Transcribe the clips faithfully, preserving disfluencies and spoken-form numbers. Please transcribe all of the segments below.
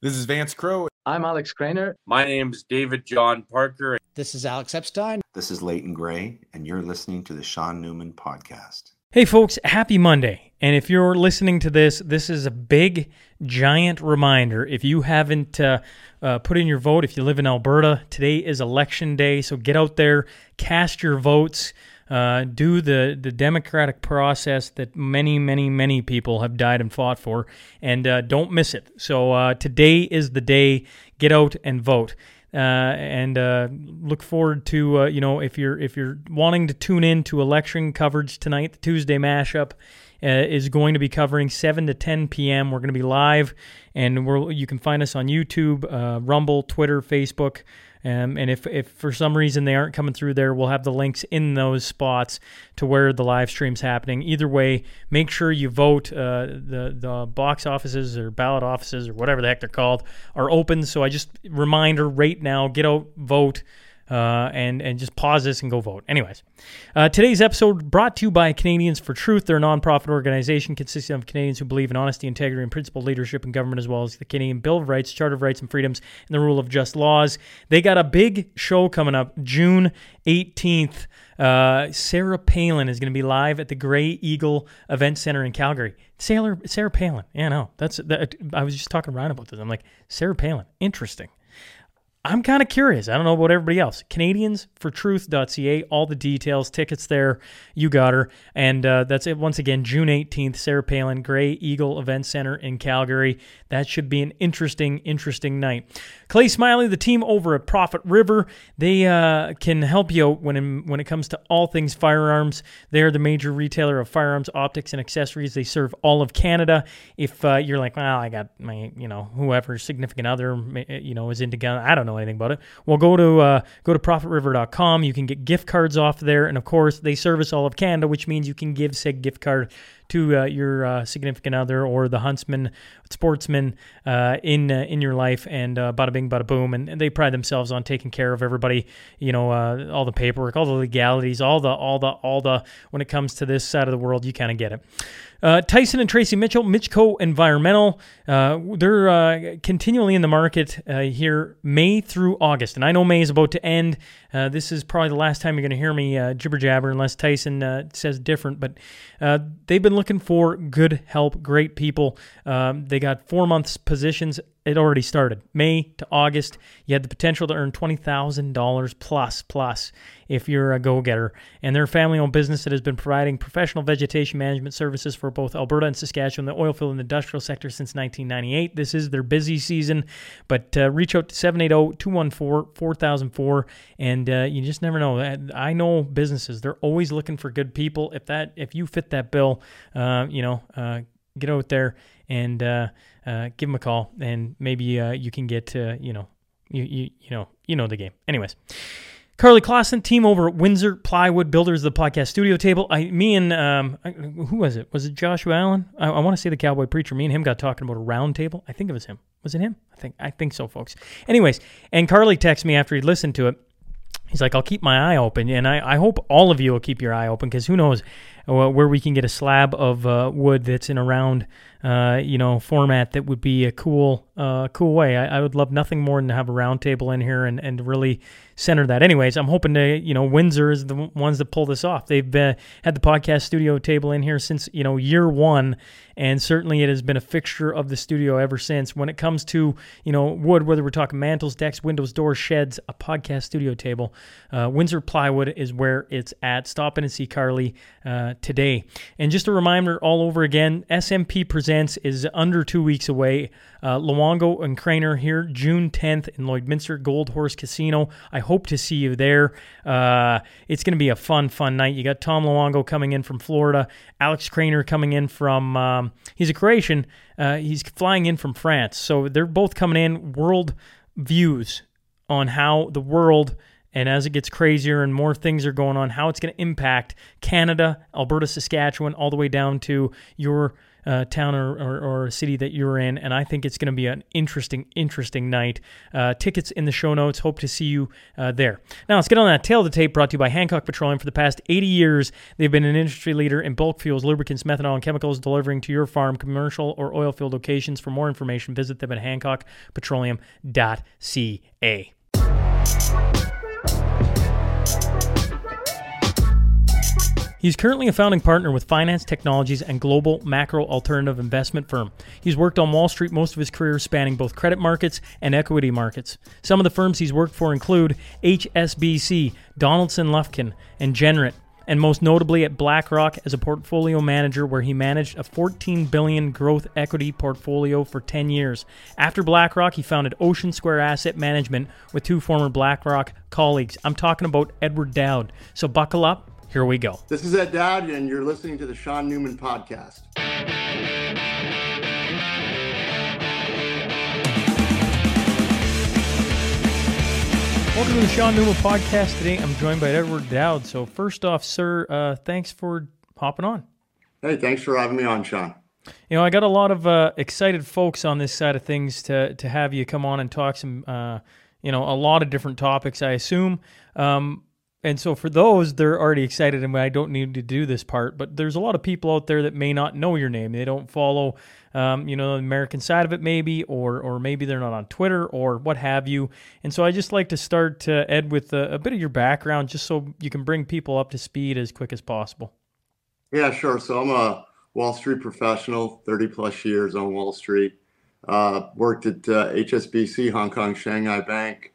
This is Vance Crowe. I'm Alex Craner. My name's David John Parker. This is Alex Epstein. This is Leighton Gray, and you're listening to the Sean Newman Podcast. Hey folks, happy Monday. And if you're listening to this, this is a big, giant reminder. If you haven't uh, uh, put in your vote, if you live in Alberta, today is election day, so get out there, cast your votes, uh, do the, the democratic process that many, many, many people have died and fought for, and uh, don't miss it. So uh, today is the day. Get out and vote. Uh, and uh, look forward to uh, you know if you're if you're wanting to tune in to election coverage tonight, the Tuesday mashup uh, is going to be covering seven to ten p.m. We're going to be live, and we're you can find us on YouTube, uh, Rumble, Twitter, Facebook. Um, and if, if for some reason they aren't coming through there, we'll have the links in those spots to where the live stream's happening. Either way, make sure you vote. Uh, the, the box offices or ballot offices or whatever the heck they're called are open. So I just, reminder right now, get out, vote, uh, and, and just pause this and go vote. Anyways, uh, today's episode brought to you by Canadians for Truth. They're a nonprofit organization consisting of Canadians who believe in honesty, integrity, and principled leadership in government, as well as the Canadian Bill of Rights, Charter of Rights and Freedoms, and the rule of just laws. They got a big show coming up June eighteenth. Uh, Sarah Palin is going to be live at the Grey Eagle Event Center in Calgary. Sarah, Sarah Palin. Yeah, no, that's that. I was just talking to Ryan about this. I'm like, Sarah Palin, interesting. I'm kind of curious. I don't know about everybody else. Canadians for Truth dot c a, all the details, tickets there. You got her. And uh, that's it. Once again, June eighteenth, Sarah Palin, Grey Eagle Event Center in Calgary. That should be an interesting, interesting night. Clay Smiley, the team over at Prophet River, they uh, can help you out when, in, when it comes to all things firearms. They're the major retailer of firearms, optics, and accessories. They serve all of Canada. If uh, you're like, well, I got my, you know, whoever, significant other, you know, is into gun, I don't know anything about it. Well, go to uh, go to profit river dot com. You can get gift cards off there, and of course, they service all of Canada, which means you can give said gift card to uh, your uh, significant other or the huntsman, sportsman uh, in uh, in your life, and uh, bada bing, bada boom. And, and they pride themselves on taking care of everybody. You know, uh, all the paperwork, all the legalities, all the all the all the. When it comes to this side of the world, you kind of get it. Uh, Tyson and Tracy Mitchell, Mitchco Environmental, uh, they're uh, continually in the market uh, here May through August. And I know May is about to end. Uh, this is probably the last time you're going to hear me uh, jibber-jabber unless Tyson uh, says different. But uh, they've been looking for good help, great people. Um, they got four months positions. It already started. May to August, you had the potential to earn twenty thousand dollars plus, plus if you're a go-getter. And they're a family-owned business that has been providing professional vegetation management services for both Alberta and Saskatchewan, the oil field and industrial sector since nineteen ninety-eight. This is their busy season, but uh, reach out to seven eight zero, two one four, four thousand four, and uh, you just never know. I know businesses, they're always looking for good people. If that, if you fit that bill, uh, you know, uh, get out there and uh, uh, give them a call, and maybe uh, you can get, uh, you know, you, you you know, you know the game. Anyways, Carly Clausen, team over at Windsor Plywood, builders of the podcast studio table. I, me and um, who was it? Was it Joshua Allen? I, I want to say the Cowboy Preacher. Me and him got talking about a round table. I think it was him. Was it him? I think I think so, folks. Anyways, and Carly texted me after he listened to it. He's like, I'll keep my eye open, and I, I hope all of you will keep your eye open, because who knows uh, where we can get a slab of uh, wood that's in a round, uh, you know, format that would be a cool, uh, cool way. I, I would love nothing more than to have a round table in here and, and really center that. Anyways, I'm hoping to, you know, Windsor is the ones that pull this off. They've been, had the podcast studio table in here since, you know, year one, and certainly it has been a fixture of the studio ever since. When it comes to, you know, wood, whether we're talking mantles, decks, windows, doors, sheds, a podcast studio table, uh, Windsor Plywood is where it's at. Stop in and see Carly uh, today. And just a reminder all over again, S M P Presents is under two weeks away. Uh, Luongo and Craner here, June tenth in Lloydminster Gold Horse Casino. I hope to see you there. Uh, it's going to be a fun, fun night. You got Tom Luongo coming in from Florida, Alex Craner coming in from, um, he's a Croatian, uh, he's flying in from France. So they're both coming in, world views on how the world, and as it gets crazier and more things are going on, how it's going to impact Canada, Alberta, Saskatchewan, all the way down to your uh, town or, or, or city that you're in, and I think it's going to be an interesting, interesting night. Uh, tickets in the show notes. Hope to see you uh, there. Now, let's get on that tail of the tape brought to you by Hancock Petroleum. For the past eighty years, they've been an industry leader in bulk fuels, lubricants, methanol, and chemicals delivering to your farm, commercial, or oil field locations. For more information, visit them at hancock petroleum dot c a. He's currently a founding partner with Finance Technologies and global macro alternative investment firm. He's worked on Wall Street most of his career, spanning both credit markets and equity markets. Some of the firms he's worked for include H S B C, Donaldson Lufkin, and Genrit, and most notably at BlackRock as a portfolio manager, where he managed a fourteen billion dollars growth equity portfolio for ten years. After BlackRock, he founded Ocean Square Asset Management with two former BlackRock colleagues. I'm talking about Edward Dowd. So buckle up. Here we go. This is Ed Dowd, and you're listening to the Sean Newman Podcast. Welcome to the Sean Newman Podcast. Today, I'm joined by Edward Dowd. So first off, sir, uh, thanks for hopping on. Hey, thanks for having me on, Sean. You know, I got a lot of uh, excited folks on this side of things to to have you come on and talk some, uh, you know, a lot of different topics, I assume. Um, And so for those, they're already excited, and I don't need to do this part, but there's a lot of people out there that may not know your name. They don't follow, um, you know, the American side of it maybe, or or maybe they're not on Twitter or what have you. And so I just like to start, uh, Ed, with a, a bit of your background, just so you can bring people up to speed as quick as possible. Yeah, sure. So I'm a Wall Street professional, thirty plus years on Wall Street. Uh, worked at uh, H S B C, Hong Kong Shanghai Bank.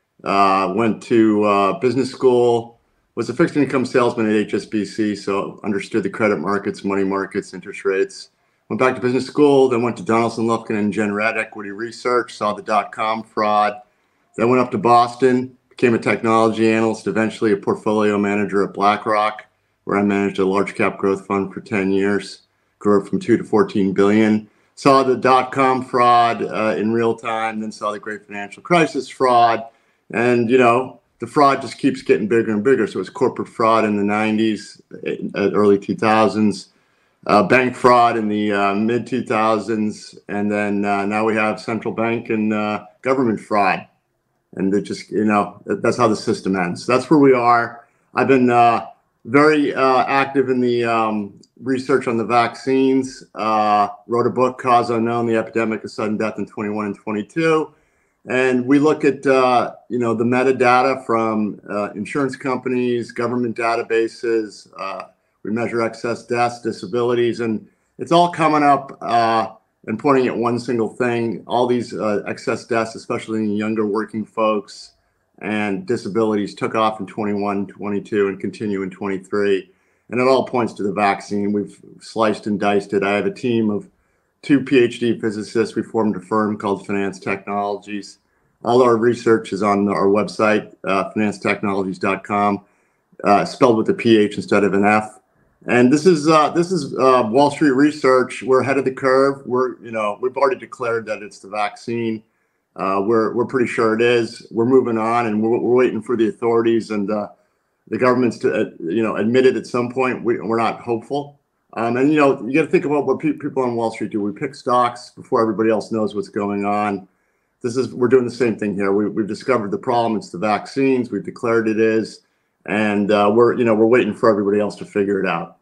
Uh, went to uh, business school, was a fixed income salesman at H S B C, so understood the credit markets, money markets, interest rates. Went back to business school, then went to Donaldson Lufkin and Genrit Equity Research, saw the dot-com fraud. Then went up to Boston, became a technology analyst, eventually a portfolio manager at BlackRock, where I managed a large cap growth fund for ten years, grew it from two to fourteen billion. Saw the dot-com fraud uh, in real time, then saw the great financial crisis fraud. And, you know, the fraud just keeps getting bigger and bigger. So it was corporate fraud in the nineties, early two thousands, uh, bank fraud in the uh, mid two thousands, and then uh, now we have central bank and uh, government fraud. And it just, you know, that's how the system ends. That's where we are. I've been uh, very uh, active in the um, research on the vaccines, uh, wrote a book, Cause Unknown, The Epidemic of Sudden Death in twenty-one and twenty-two. And we look at, uh, you know, the metadata from uh, insurance companies, government databases. Uh, we measure excess deaths, disabilities, and it's all coming up uh, and pointing at one single thing. All these uh, excess deaths, especially in younger working folks, and disabilities took off in twenty-one, twenty-two, and continue in twenty-three. And it all points to the vaccine. We've sliced and diced it. I have a team of two PhD physicists. We formed a firm called Finance Technologies. All our research is on our website, uh, finance technologies dot com, uh, spelled with a P H instead of an F. And this is uh, this is uh, Wall Street research. We're ahead of the curve. We're you know we've already declared that it's the vaccine. Uh, we're we're pretty sure it is. We're moving on, and we're, we're waiting for the authorities and uh, the governments to uh, you know admit it at some point. We, we're not hopeful. Um, and, you know, you got to think about what pe- people on Wall Street do. We pick stocks before everybody else knows what's going on. This is, we're doing the same thing here. We, we've discovered the problem. It's the vaccines. We've declared it is. And uh, we're, you know, we're waiting for everybody else to figure it out.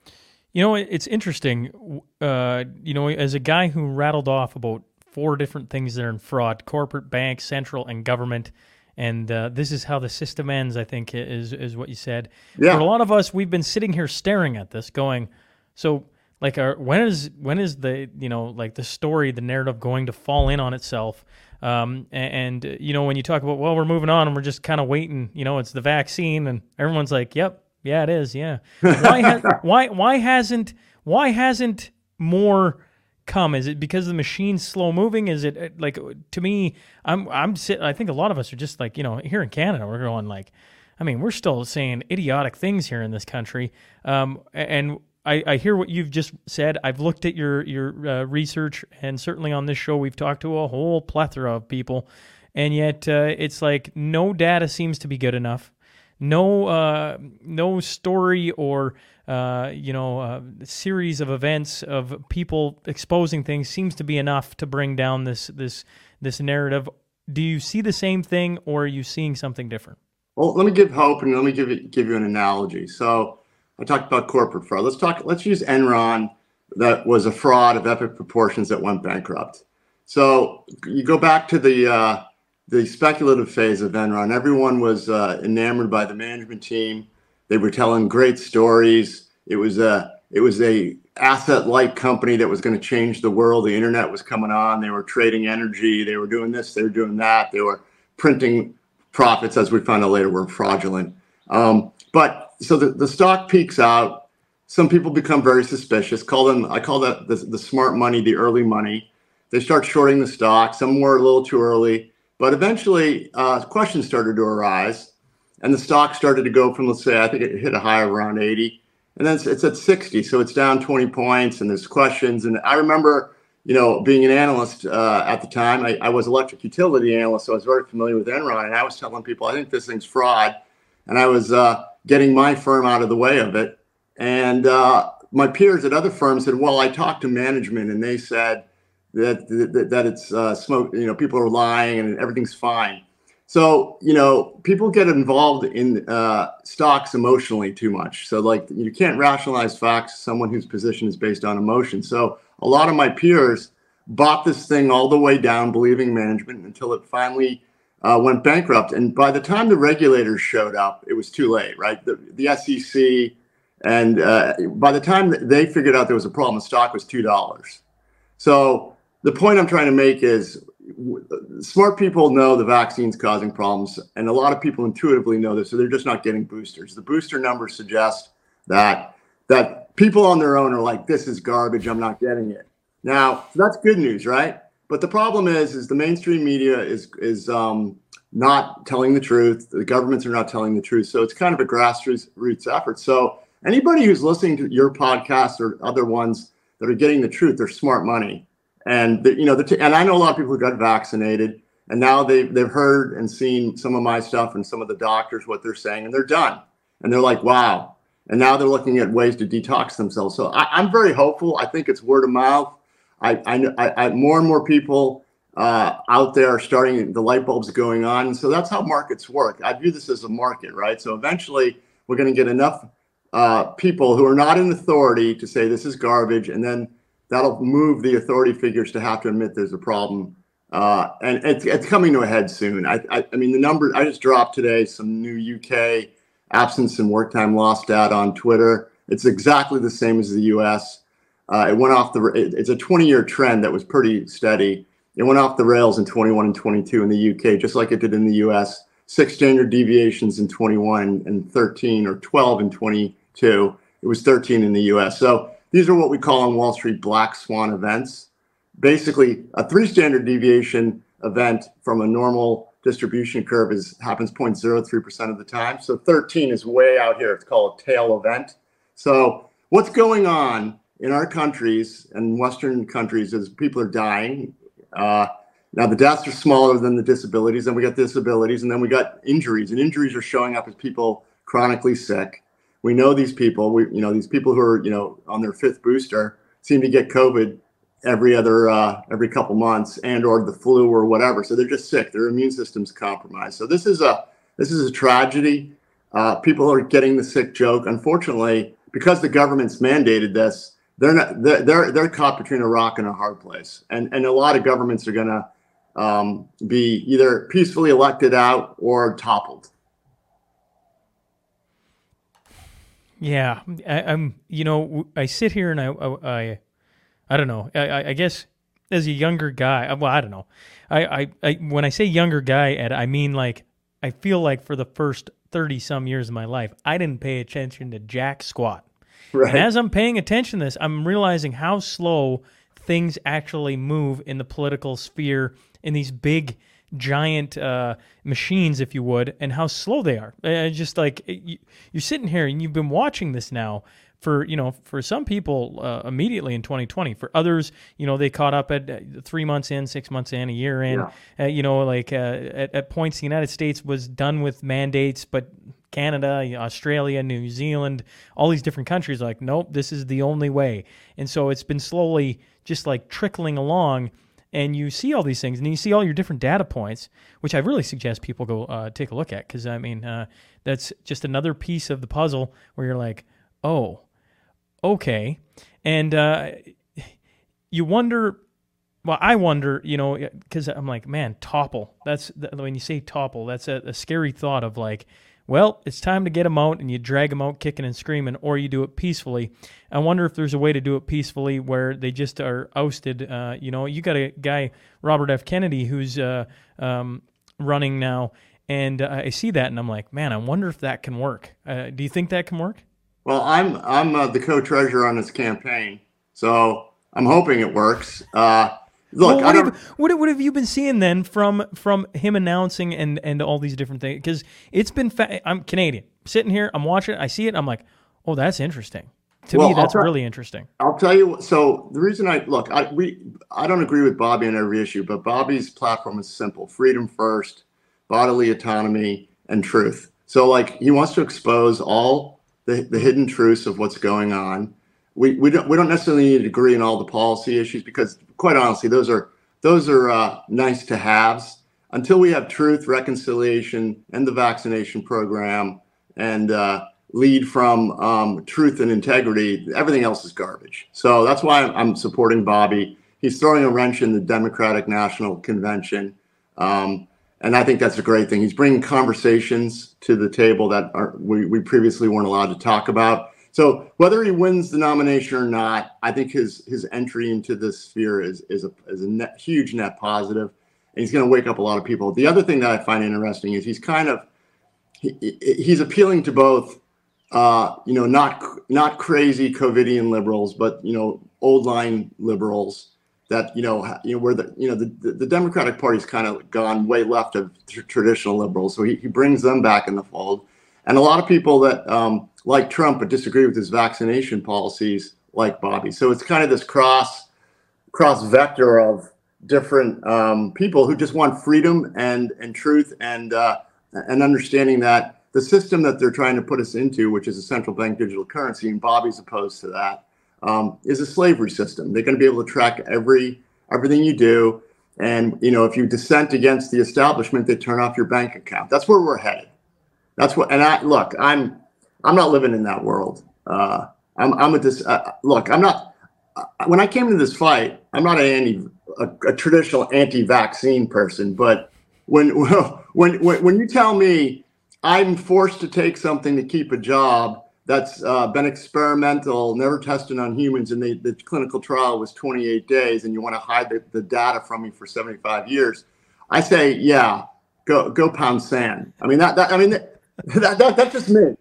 You know, it's interesting. Uh, you know, as a guy who rattled off about four different things that are in fraud: corporate, bank, central, and government. And uh, this is how the system ends, I think, is is what you said. Yeah. For a lot of us, we've been sitting here staring at this going, so like, our, when is when is the, you know, like the story, the narrative going to fall in on itself? Um, and, and, you know, when you talk about, well, we're moving on and we're just kind of waiting, you know, it's the vaccine, and everyone's like, yep, yeah, it is, yeah. Why has, why why hasn't why hasn't more come? Is it because the machine's slow moving? Is it like, to me, I'm I'm sit, I think a lot of us are just like, you know, here in Canada, we're going like, I mean, we're still saying idiotic things here in this country. Um, and I, I hear what you've just said. I've looked at your your uh, research, and certainly on this show, we've talked to a whole plethora of people, and yet uh, it's like no data seems to be good enough. no uh, no story or uh, you know uh, series of events of people exposing things seems to be enough to bring down this this this narrative. Do you see the same thing, or are you seeing something different? Well, let me give hope, and let me give it, give you an analogy. So I talked about corporate fraud. Let's talk. Let's use Enron, that was a fraud of epic proportions that went bankrupt. So you go back to the uh, the speculative phase of Enron. Everyone was uh, enamored by the management team. They were telling great stories. It was a it was a asset-light company that was going to change the world. The internet was coming on. They were trading energy. They were doing this. They were doing that. They were printing profits, as we found out later, were fraudulent. Um, but so the, the stock peaks out. Some people become very suspicious. Call them. I call that the, the smart money, the early money. They start shorting the stock. Some were a little too early, but eventually uh, questions started to arise, and the stock started to go from, let's say, I think it hit a high of around eighty, and then it's, it's at sixty, so it's down twenty points, and there's questions. And I remember, you know, being an analyst uh, at the time. I, I was electric utility analyst, so I was very familiar with Enron, and I was telling people, I think this thing's fraud, and I was uh, getting my firm out of the way of it. And uh, my peers at other firms said, well, I talked to management, and they said that that, that it's uh, smoke, you know, people are lying and everything's fine. So, you know, people get involved in uh, stocks emotionally too much. So, like, you can't rationalize facts to someone whose position is based on emotion. So a lot of my peers bought this thing all the way down, believing management, until it finally uh, went bankrupt. And by the time the regulators showed up, it was too late, right? The, the S E C, and uh, by the time they figured out there was a problem, the stock was two dollars. So the point I'm trying to make is, smart people know the vaccine's causing problems, and a lot of people intuitively know this, so they're just not getting boosters. The booster numbers suggest that that people on their own are like, this is garbage, I'm not getting it. Now, that's good news, right? But the problem is, is the mainstream media is is um, not telling the truth. The governments are not telling the truth. So it's kind of a grassroots effort. So anybody who's listening to your podcast or other ones that are getting the truth, they're smart money. And the, you know, the t- and I know a lot of people who got vaccinated, and now they've they've heard and seen some of my stuff and some of the doctors, what they're saying, and they're done. And they're like, wow. And now they're looking at ways to detox themselves. So I, I'm very hopeful. I think it's word of mouth. I, I, I more and more people uh, out there are starting, the light bulbs going on. And so that's how markets work. I view this as a market, right? So eventually we're going to get enough uh, people who are not in authority to say this is garbage, and then that'll move the authority figures to have to admit there's a problem. Uh, and it's, it's coming to a head soon. I, I, I mean, the number, I just dropped today some new U K absence and work time loss data on Twitter. It's exactly the same as the U S. Uh, it went off the, it, it's a twenty-year trend that was pretty steady. It went off the rails in twenty-one and twenty-two in the U K, just like it did in the U S. Six standard deviations in twenty-one and thirteen, or twelve and twenty-two. It was thirteen in the U S. So these are what we call on Wall Street black swan events. Basically, a three standard deviation event from a normal distribution curve is happens zero point zero three percent of the time. So thirteen is way out here. It's called a tail event. So what's going on in our countries and Western countries is people are dying. Uh, now the deaths are smaller than the disabilities, and we got disabilities, and then we got injuries, and injuries are showing up as people chronically sick. We know these people. We, you know, these people who are, you know, on their fifth booster seem to get COVID every other, uh, every couple months, and or the flu or whatever. So they're just sick. Their immune system's compromised. So this is a this is a tragedy. Uh, people are getting the sick joke. Unfortunately, because the government's mandated this, they're not they're they're, they're caught between a rock and a hard place. And and a lot of governments are going to um, be either peacefully elected out or toppled. Yeah, I, I'm. You know, I sit here and I, I, I, I don't know. I, I guess as a younger guy, well, I don't know. I, I, I, when I say younger guy, Ed, I mean like I feel like for the first thirty some years of my life, I didn't pay attention to jack squat. Right. And as I'm paying attention to this, I'm realizing how slow things actually move in the political sphere in these big, giant uh, machines, if you would, and how slow they are. Uh, just like you, you're sitting here and you've been watching this now for, you know, for some people uh, immediately in twenty twenty. For others, you know, they caught up at uh, three months in, six months in, a year in. Yeah. Uh, you know, like uh, at, at points, the United States was done with mandates, but Canada, Australia, New Zealand, all these different countries are like, nope, this is the only way. And so it's been slowly just like trickling along, and you see all these things, and you see all your different data points, which I really suggest people go uh, take a look at, because, I mean, uh, that's just another piece of the puzzle where you're like, oh, okay. And uh, you wonder... Well, I wonder, you know, because I'm like, man, topple. That's when you say topple, that's a, a scary thought of like, well, it's time to get them out, and you drag them out kicking and screaming, or you do it peacefully. I wonder if there's a way to do it peacefully where they just are ousted. Uh, you know, you got a guy, Robert F. Kennedy, who's uh, um, running now, and uh, I see that, and I'm like, man, I wonder if that can work. Uh, do you think that can work? Well, I'm I'm uh, the co-treasurer on this campaign, so I'm hoping it works. Uh, Look, well, what, I don't, have, what, what have you been seeing then from from him announcing and, and all these different things? Because it's been, fa- I'm Canadian, sitting here, I'm watching it, I see it, I'm like, oh, that's interesting. To well, me, that's I'll really interesting. I'll tell you. So the reason I look, I we I don't agree with Bobby on every issue, but Bobby's platform is simple: freedom first, bodily autonomy, and truth. So like he wants to expose all the the hidden truths of what's going on. We we don't we don't necessarily need to agree on all the policy issues, because quite honestly, those are those are uh, nice to haves. Until we have truth, reconciliation, and the vaccination program, and uh, lead from um, truth and integrity, everything else is garbage. So that's why I'm, I'm supporting Bobby. He's throwing a wrench in the Democratic National Convention, um, and I think that's a great thing. He's bringing conversations to the table that are, we, we previously weren't allowed to talk about. So whether he wins the nomination or not, I think his his entry into this sphere is is a is a net, huge net positive, and he's going to wake up a lot of people. The other thing that I find interesting is he's kind of he, he's appealing to both, uh, you know, not not crazy COVIDian liberals, but you know, old line liberals that you know you know where the you know the the, the Democratic Party's kind of gone way left of tr- traditional liberals, so he, he brings them back in the fold, and a lot of people that. Um, like Trump, but disagree with his vaccination policies, like Bobby. So it's kind of this cross cross vector of different um, people who just want freedom and and truth and uh, and understanding that the system that they're trying to put us into, which is a central bank digital currency, and Bobby's opposed to that, um, is a slavery system. They're going to be able to track every everything you do, and you know if you dissent against the establishment, they turn off your bank account. That's where we're headed. That's what. And I look, I'm. I'm not living in that world. Uh, I'm, I'm a dis- uh, look. I'm not. Uh, when I came into this fight, I'm not an anti, a, a traditional anti-vaccine person. But when when when when you tell me I'm forced to take something to keep a job that's uh, been experimental, never tested on humans, and they, the clinical trial was twenty-eight days, and you want to hide the, the data from me for seventy-five years, I say, yeah, go go pound sand. I mean that. that I mean that, that, that that's just me.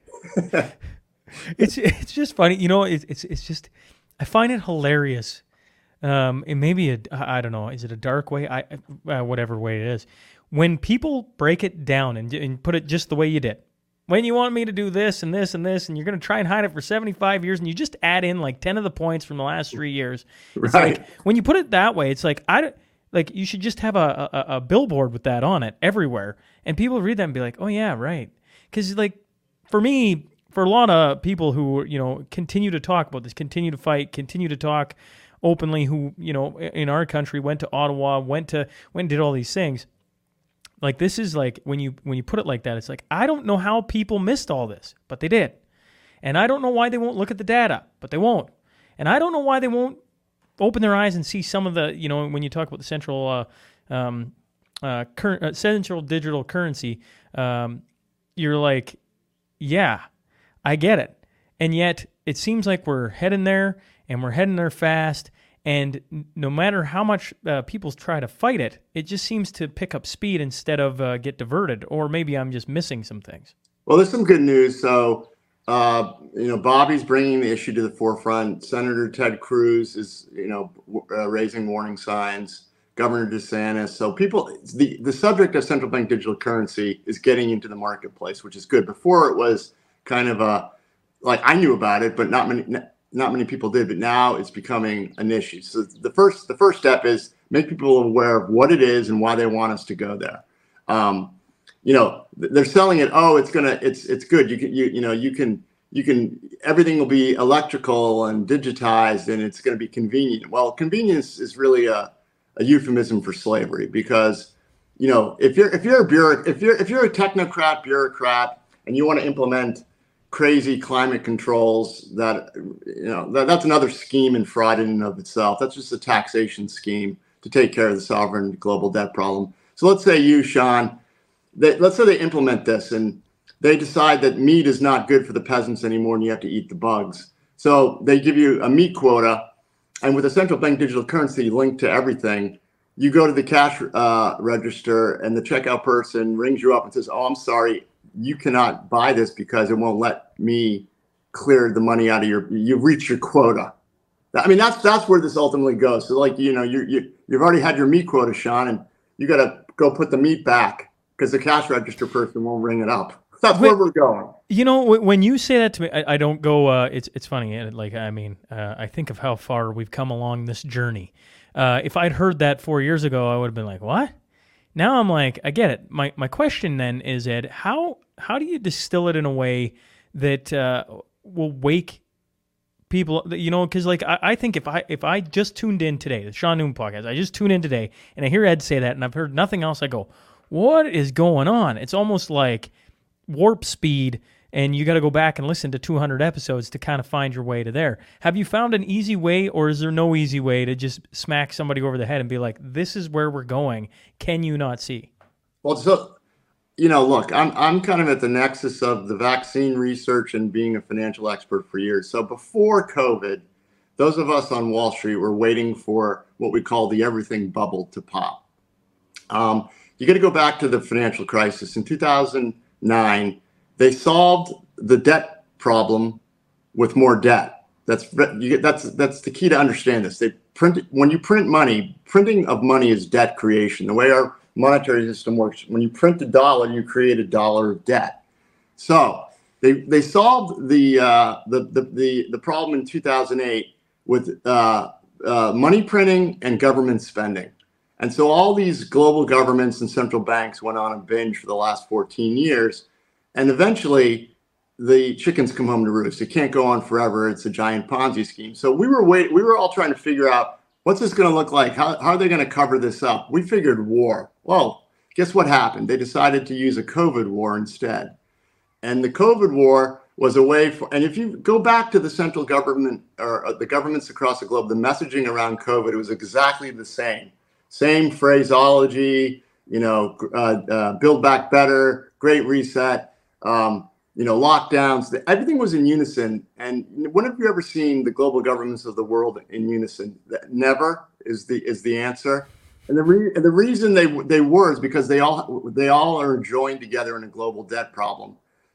it's it's just funny, you know. It's it's it's just I find it hilarious. Um, it may be a I don't know. Is it a dark way? I uh, whatever way it is. When people break it down and and put it just the way you did. When you want me to do this and this and this, and you're going to try and hide it for seventy-five years, and you just add in like ten of the points from the last three years. It's Right. like when you put it that way, it's like I like you should just have a, a a billboard with that on it everywhere, and people read that and be like, oh yeah, right. Because like. For me, for a lot of people who, you know, continue to talk about this, continue to fight, continue to talk openly, who, you know, in our country went to Ottawa, went to, went and did all these things. Like this is like, when you when you put it like that, it's like, I don't know how people missed all this, but they did. And I don't know why they won't look at the data, but they won't. And I don't know why they won't open their eyes and see some of the, you know, when you talk about the central, uh, um, uh, current, uh, central digital currency, um, you're like, yeah, I get it. And yet it seems like we're heading there, and we're heading there fast. And no matter how much uh, people try to fight it, it just seems to pick up speed instead of uh, get diverted. Or maybe I'm just missing some things. Well, there's some good news. So, uh, you know, Bobby's bringing the issue to the forefront. Senator Ted Cruz is, you know, uh, raising warning signs. Governor DeSantis. So people, the, the subject of central bank digital currency is getting into the marketplace, which is good. Before it was kind of a, like I knew about it, but not many, not many people did. But now it's becoming an issue. So the first, the first step is make people aware of what it is and why they want us to go there. Um, you know, they're selling it. Oh, it's gonna, it's it's good. You can, you you know, you can you can everything will be electrical and digitized, and it's going to be convenient. Well, convenience is really a, a euphemism for slavery, because, you know, if you're if you're a bureauc if you're if you're a technocrat bureaucrat and you want to implement crazy climate controls, that, you know, that, that's another scheme and fraud in and of itself. That's just a taxation scheme to take care of the sovereign global debt problem. So let's say you, Sean, they, let's say they implement this and they decide that meat is not good for the peasants anymore and you have to eat the bugs. So they give you a meat quota, and with a central bank digital currency linked to everything, you go to the cash uh, register and the checkout person rings you up and says, oh, I'm sorry, you cannot buy this because it won't let me clear the money out of your, you've reached your quota. I mean, that's that's where this ultimately goes. So, like, you know, you you you've already had your meat quota, Sean, and you got to go put the meat back because the cash register person won't ring it up. That's where we're going. You know, when you say that to me, I, I don't go. Uh, it's it's funny. Like, I mean, uh, I think of how far we've come along this journey. Uh, if I'd heard that four years ago, I would have been like, "What?" Now I'm like, I get it. My my question then is, Ed, how how do you distill it in a way that uh, will wake people, you know, because like I, I think if I if I just tuned in today, the Sean Newman podcast, I just tuned in today and I hear Ed say that and I've heard nothing else, I go, what is going on? It's almost like warp speed, and you got to go back and listen to two hundred episodes to kind of find your way to there. Have you found an easy way, or is there no easy way to just smack somebody over the head and be like, this is where we're going? Can you not see? Well, so, you know, look, I'm I'm kind of at the nexus of the vaccine research and being a financial expert for years. So before COVID, those of us on Wall Street were waiting for what we call the everything bubble to pop. Um, you got to go back to the financial crisis in two thousand nine. They solved the debt problem with more debt. That's you get, that's that's the key to understand this. They print when you print money. Printing of money is debt creation. The way our monetary system works, when you print a dollar, you create a dollar of debt. So they they solved the uh, the, the the the problem in two thousand eight with uh, uh, money printing and government spending. And so all these global governments and central banks went on a binge for the last fourteen years. And eventually, the chickens come home to roost. It can't go on forever. It's a giant Ponzi scheme. So we were wait, we were all trying to figure out, what's this going to look like? How, how are they going to cover this up? We figured war. Well, guess what happened? They decided to use a COVID war instead. And the COVID war was a way for, and if you go back to the central government or the governments across the globe, the messaging around COVID, it was exactly the same. Same phraseology, you know, uh, uh, build back better, great reset. Um, you know, lockdowns, everything was in unison. And when have you ever seen the global governments of the world in unison? Never is the is the answer. And the re- and the reason they they were is because they all they all are joined together in a global debt problem.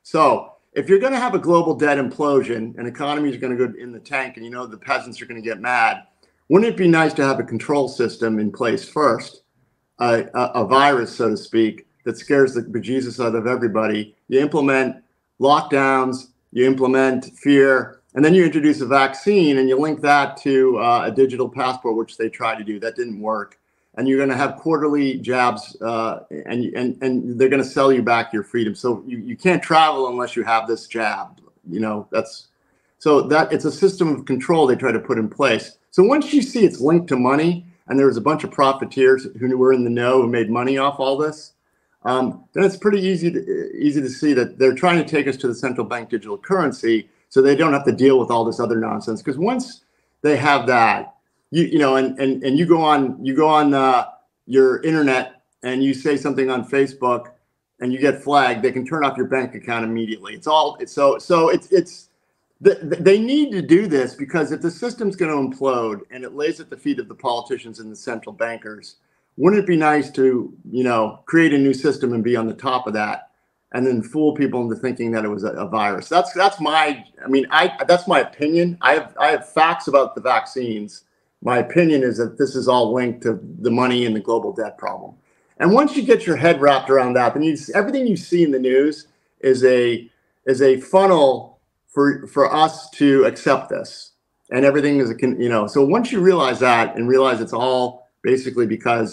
So if you're going to have a global debt implosion, and economies are going to go in the tank, and you know the peasants are going to get mad, wouldn't it be nice to have a control system in place first, uh, a, a virus, so to speak, that scares the bejesus out of everybody? You implement lockdowns, you implement fear, and then you introduce a vaccine and you link that to uh, a digital passport, which they tried to do. That didn't work. And you're going to have quarterly jabs, uh, and, and, and they're going to sell you back your freedom. So you, you can't travel unless you have this jab. You know, that's so that it's a system of control they try to put in place. So once you see it's linked to money, and there was a bunch of profiteers who were in the know who made money off all this, Um, then it's pretty easy to, easy to see that they're trying to take us to the central bank digital currency so they don't have to deal with all this other nonsense. Because once they have that, you you know, and and, and you go on you go on uh, your internet and you say something on Facebook and you get flagged, they can turn off your bank account immediately. It's all it's so so it's it's the, they need to do this, because if the system's going to implode and it lays at the feet of the politicians and the central bankers, wouldn't it be nice to, you know, create a new system and be on the top of that, and then fool people into thinking that it was a, a virus? That's that's my, I mean, I that's my opinion. I have I have facts about the vaccines. My opinion is that this is all linked to the money and the global debt problem. And once you get your head wrapped around that, then you, everything you see in the news is a is a funnel for for us to accept this, and everything is a, you know. So once you realize that and realize it's all basically because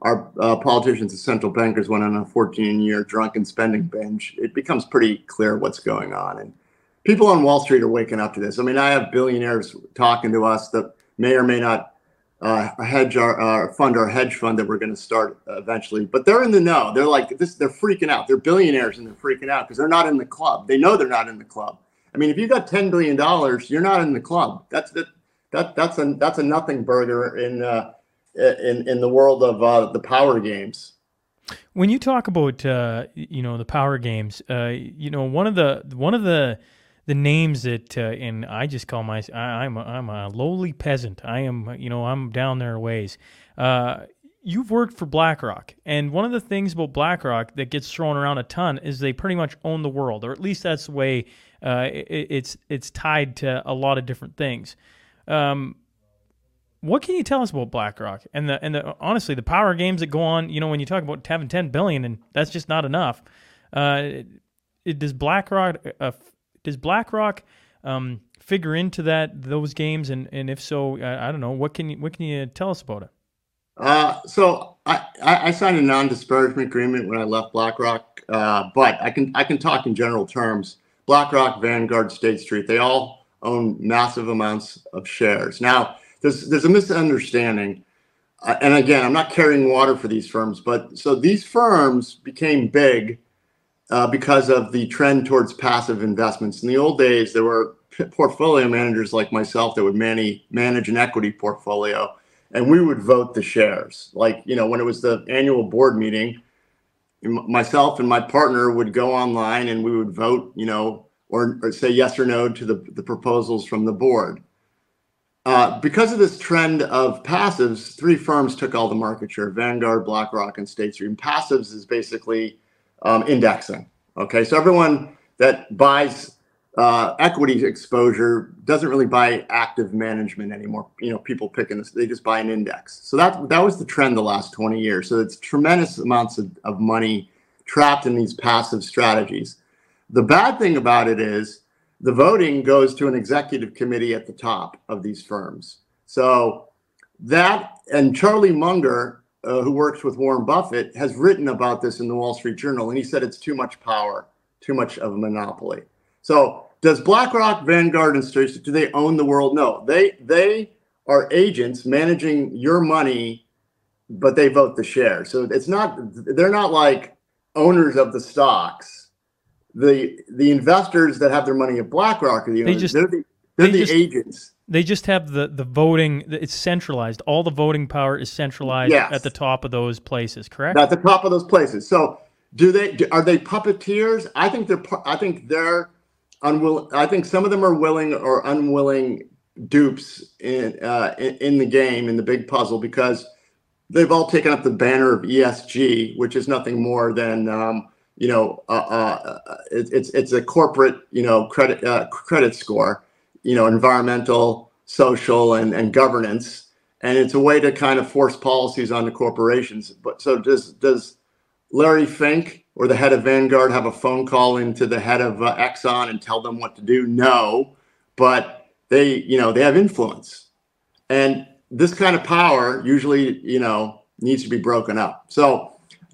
our uh, politicians and central bankers went on a fourteen-year drunken spending binge, it becomes pretty clear what's going on. And people on Wall Street are waking up to this. I mean, I have billionaires talking to us that may or may not uh, hedge our uh, fund our hedge fund that we're going to start eventually, but they're in the know. They're like this. They're freaking out. They're billionaires and they're freaking out because they're not in the club. They know they're not in the club. I mean, if you got ten billion dollars, you're not in the club. That's that. That that's a that's a nothing burger in uh, in in the world of uh, the power games. When you talk about uh, you know the power games, uh, you know one of the one of the the names that uh, and I just call my I, I'm a, I'm a lowly peasant. I am you know I'm down there a ways. Uh, you've worked for BlackRock, and one of the things about BlackRock that gets thrown around a ton is they pretty much own the world, or at least that's the way uh, it, it's it's tied to a lot of different things. Um, what can you tell us about BlackRock and the and the honestly the power games that go on? You know, when you talk about having ten billion and that's just not enough. Uh, it, it, does BlackRock uh, does BlackRock um, figure into that those games? And, and if so, I, I don't know. What can you what can you tell us about it? Uh, so I, I signed a non-disparagement agreement when I left BlackRock, uh, but I can I can talk in general terms. BlackRock, Vanguard, State Street, they all own massive amounts of shares. Now, there's there's a misunderstanding, uh, and again, I'm not carrying water for these firms, but so these firms became big uh, because of the trend towards passive investments. In the old days, there were p- portfolio managers like myself that would manage manage an equity portfolio, and we would vote the shares. Like, you know, when it was the annual board meeting, m- myself and my partner would go online and we would vote, you know, Or, or say yes or no to the, the proposals from the board. Uh, because of this trend of passives, three firms took all the market share: Vanguard, BlackRock, and State Street. And passives is basically um, indexing. Okay, so everyone that buys uh, equity exposure doesn't really buy active management anymore. You know, people picking this, they just buy an index. So that that was the trend the last twenty years. So it's tremendous amounts of, of money trapped in these passive strategies. The bad thing about it is the voting goes to an executive committee at the top of these firms. So that, and Charlie Munger, uh, who works with Warren Buffett, has written about this in the Wall Street Journal, and he said it's too much power, too much of a monopoly. So does BlackRock, Vanguard, and State Street, do they own the world? No, they they are agents managing your money, but they vote the share. So it's not, they're not like owners of the stocks. The the investors that have their money at BlackRock are the owners. They just, they're the, they're they the just, agents. They just have the, the voting. It's centralized. All the voting power is centralized yes. at the top of those places, correct? At the top of those places. So do they? Do, are they puppeteers? I think they're. I think they're unwilling. I think some of them are willing or unwilling dupes in uh, in, in the game, in the big puzzle, because they've all taken up the banner of E S G, which is nothing more than um, you know, uh, uh, it, it's it's a corporate, you know, credit uh, credit score, you know, environmental, social, and, and governance, and it's a way to kind of force policies onto corporations. But so does does Larry Fink or the head of Vanguard have a phone call into the head of uh, Exxon and tell them what to do? No, but they, you know, they have influence, and this kind of power usually, you know, needs to be broken up. So.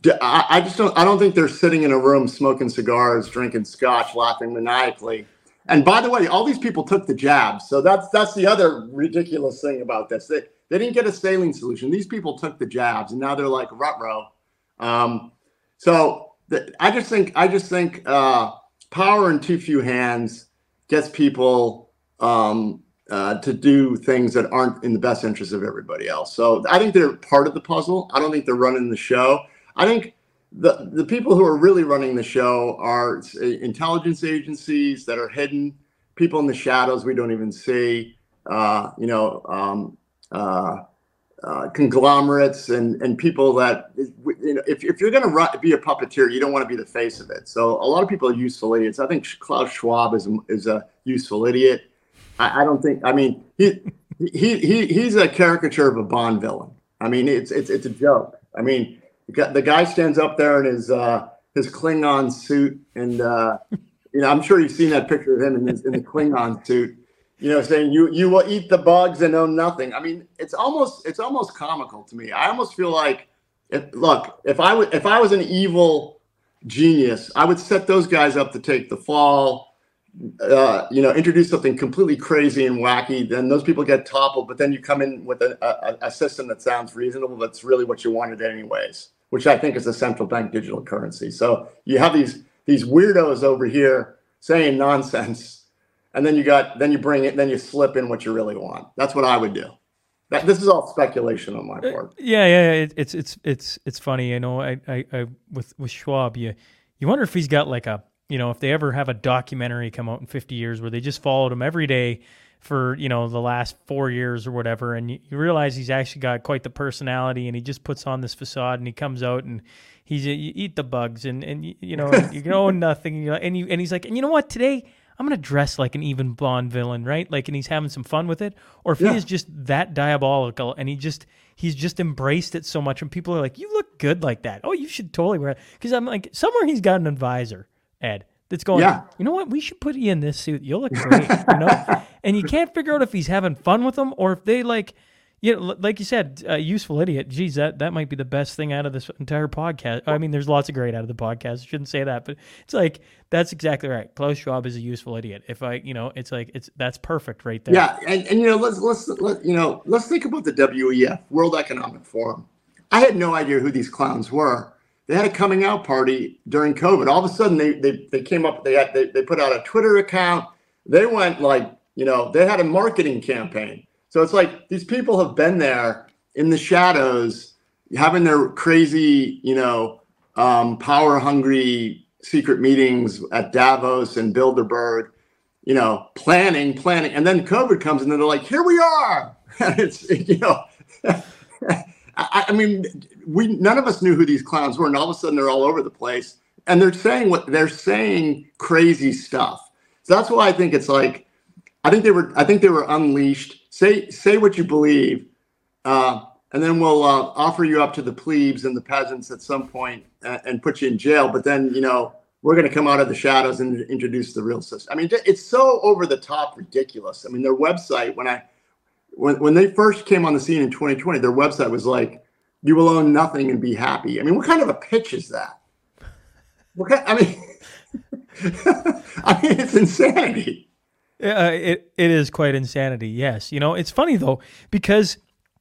I just don't. I don't think they're sitting in a room smoking cigars, drinking scotch, laughing maniacally. And by the way, all these people took the jabs, so that's that's the other ridiculous thing about this. They they didn't get a saline solution. These people took the jabs, and now they're like ruh-roh. Um, so the, I just think I just think uh, power in too few hands gets people um, uh, to do things that aren't in the best interest of everybody else. So I think they're part of the puzzle. I don't think they're running the show. I think the the people who are really running the show are intelligence agencies that are hidden, people in the shadows we don't even see, uh, you know, um, uh, uh, conglomerates and, and people that, you know, if, if you're going to be a puppeteer, you don't want to be the face of it. So a lot of people are useful idiots. I think Klaus Schwab is, is a useful idiot. I, I don't think, I mean, he, he, he, he's a caricature of a Bond villain. I mean, it's, it's, it's a joke. I mean, the guy stands up there in his uh, his Klingon suit, and uh, you know, I'm sure you've seen that picture of him in, his, in the Klingon suit. You know, saying you you will eat the bugs and own nothing. I mean, it's almost it's almost comical to me. I almost feel like if, look, if I was if I was an evil genius, I would set those guys up to take the fall. Uh, you know, introduce something completely crazy and wacky. Then those people get toppled. But then you come in with a, a, a system that sounds reasonable. That's really what you wanted anyways, which I think is a central bank digital currency. So you have these these weirdos over here saying nonsense, and then you got then you bring it, then you slip in what you really want. That's what I would do. That, this is all speculation on my part. Yeah, yeah, yeah. It, it's it's it's it's funny. You know, I, I, I with with Schwab, you you wonder if he's got like a, you know, if they ever have a documentary come out in fifty years where they just followed him every day for, you know, the last four years or whatever, and you, you realize he's actually got quite the personality, and he just puts on this facade, and he comes out and he's you eat the bugs, and and you, you know you know nothing, you know, and you and he's like, and you know what, today I'm going to dress like an even Bond villain, right? Like, and he's having some fun with it. Or if Yeah. he is just that diabolical and he just, he's just embraced it so much and people are like, you look good like that. Oh, you should totally wear it. Because I'm like, somewhere he's got an advisor, Ed, that's going, Yeah. you know what? We should put you in this suit. You'll look great, you know? And you can't figure out if he's having fun with them or if they like, you know, like you said, a useful idiot. Geez, that, that might be the best thing out of this entire podcast. I mean, there's lots of great out of the podcast. I shouldn't say that, but it's like, that's exactly right. Klaus Schwab is a useful idiot. If I, you know, it's like, it's, that's perfect right there. Yeah, and, and you know, let's let's let you know, let's think about the W E F, World Economic Forum. I had no idea who these clowns were. They had a coming out party during COVID. All of a sudden, they they they came up. They had they, they put out a Twitter account. They went like, you know, they had a marketing campaign. So it's like these people have been there in the shadows, having their crazy, you know, um, power hungry secret meetings at Davos and Bilderberg, you know, planning, planning. And then COVID comes and then they're like, here we are. And it's, you know, I, I mean, we none of us knew who these clowns were. And all of a sudden they're all over the place. And they're saying what they're saying, crazy stuff. So that's why I think it's like, I think they were, I think they were unleashed. Say, say what you believe. Uh, and then we'll uh, offer you up to the plebes and the peasants at some point and, and put you in jail. But then, you know, we're going to come out of the shadows and introduce the real system. I mean, it's so over the top ridiculous. I mean, their website, when I, when, when they first came on the scene in twenty twenty, their website was like, you will own nothing and be happy. I mean, what kind of a pitch is that? What kind, I mean, I mean, it's insanity. Uh, it it is quite insanity. Yes, you know, it's funny though, because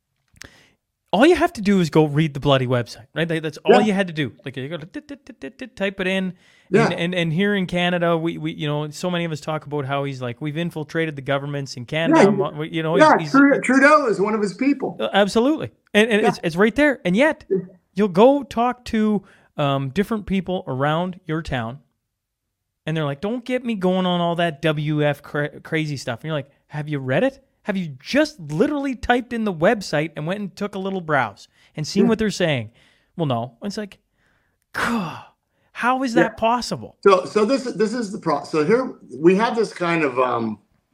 all you have to do is go read the bloody website, right? That's all Yeah. you had to do. Like you go to tit, tit, tit, tit, tit, type it in, Yeah. and, and and here in Canada, we, we you know, so many of us talk about how he's like, we've infiltrated the governments in Canada. Yeah, mo- you know, Yeah, he's, Tru- Trudeau is one of his people. uh, absolutely, and and Yeah. it's it's right there. And yet, you'll go talk to um, different people around your town, and they're like, "Don't get me going on all that W F cra- crazy stuff." And you're like, "Have you read it? Have you just literally typed in the website and went and took a little browse and seen Yeah. what they're saying?" Well, no. It's like, God, how is that Yeah. possible? So, so this this is the pro. So here we have this kind of um,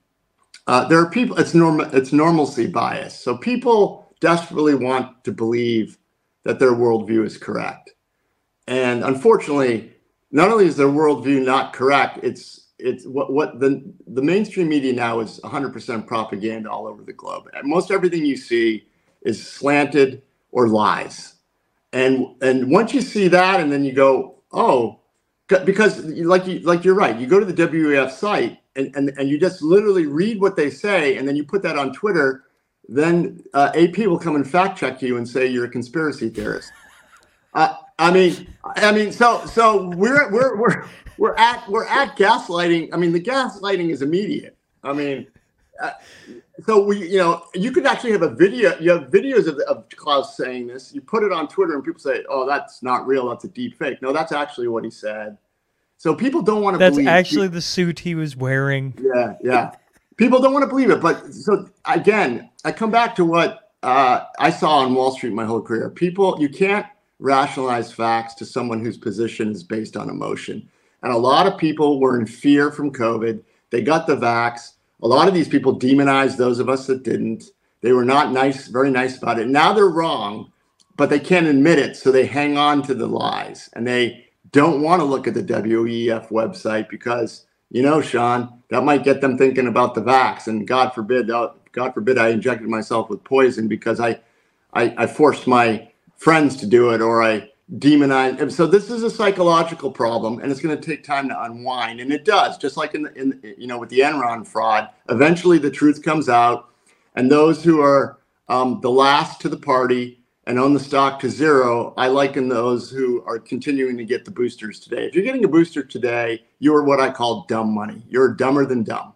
uh, there are people. It's normal. It's normalcy bias. So people desperately want to believe that their worldview is correct, and unfortunately, not only is their worldview not correct, it's it's what what the the mainstream media now is one hundred percent propaganda all over the globe. And most everything you see is slanted or lies. And and once you see that, and then you go, oh, because like you like you're right, you go to the W E F site and and, and you just literally read what they say, and then you put that on Twitter. Then uh, A P will come and fact check you and say you're a conspiracy theorist. Uh, I mean, I mean, so so we're we're we're we're at we're at gaslighting. I mean, the gaslighting is immediate. I mean, uh, so we, you know, you could actually have a video. You have videos of, of Klaus saying this. You put it on Twitter, and people say, "Oh, that's not real. That's a deep fake." No, that's actually what he said. So people don't want to That's believe. actually the suit he was wearing. Yeah, yeah. People don't want to believe it. But so again, I come back to what uh, I saw on Wall Street my whole career. People, you can't rationalize facts to someone whose position is based on emotion. And a lot of people were in fear from COVID. They got the vax. A lot of these people demonized those of us that didn't. They were not nice, very nice about it. Now they're wrong, but they can't admit it. So they hang on to the lies, and they don't want to look at the W E F website because, you know, Sean, that might get them thinking about the vax. And God forbid, uh, God forbid I injected myself with poison because I, I, I forced my friends to do it, or I demonize. And so this is a psychological problem, and it's going to take time to unwind, and it does. Just like in the, in you know with the Enron fraud, eventually the truth comes out, and those who are um, the last to the party and own the stock to zero, I liken those who are continuing to get the boosters today. If you're getting a booster today, you're what I call dumb money. You're dumber than dumb,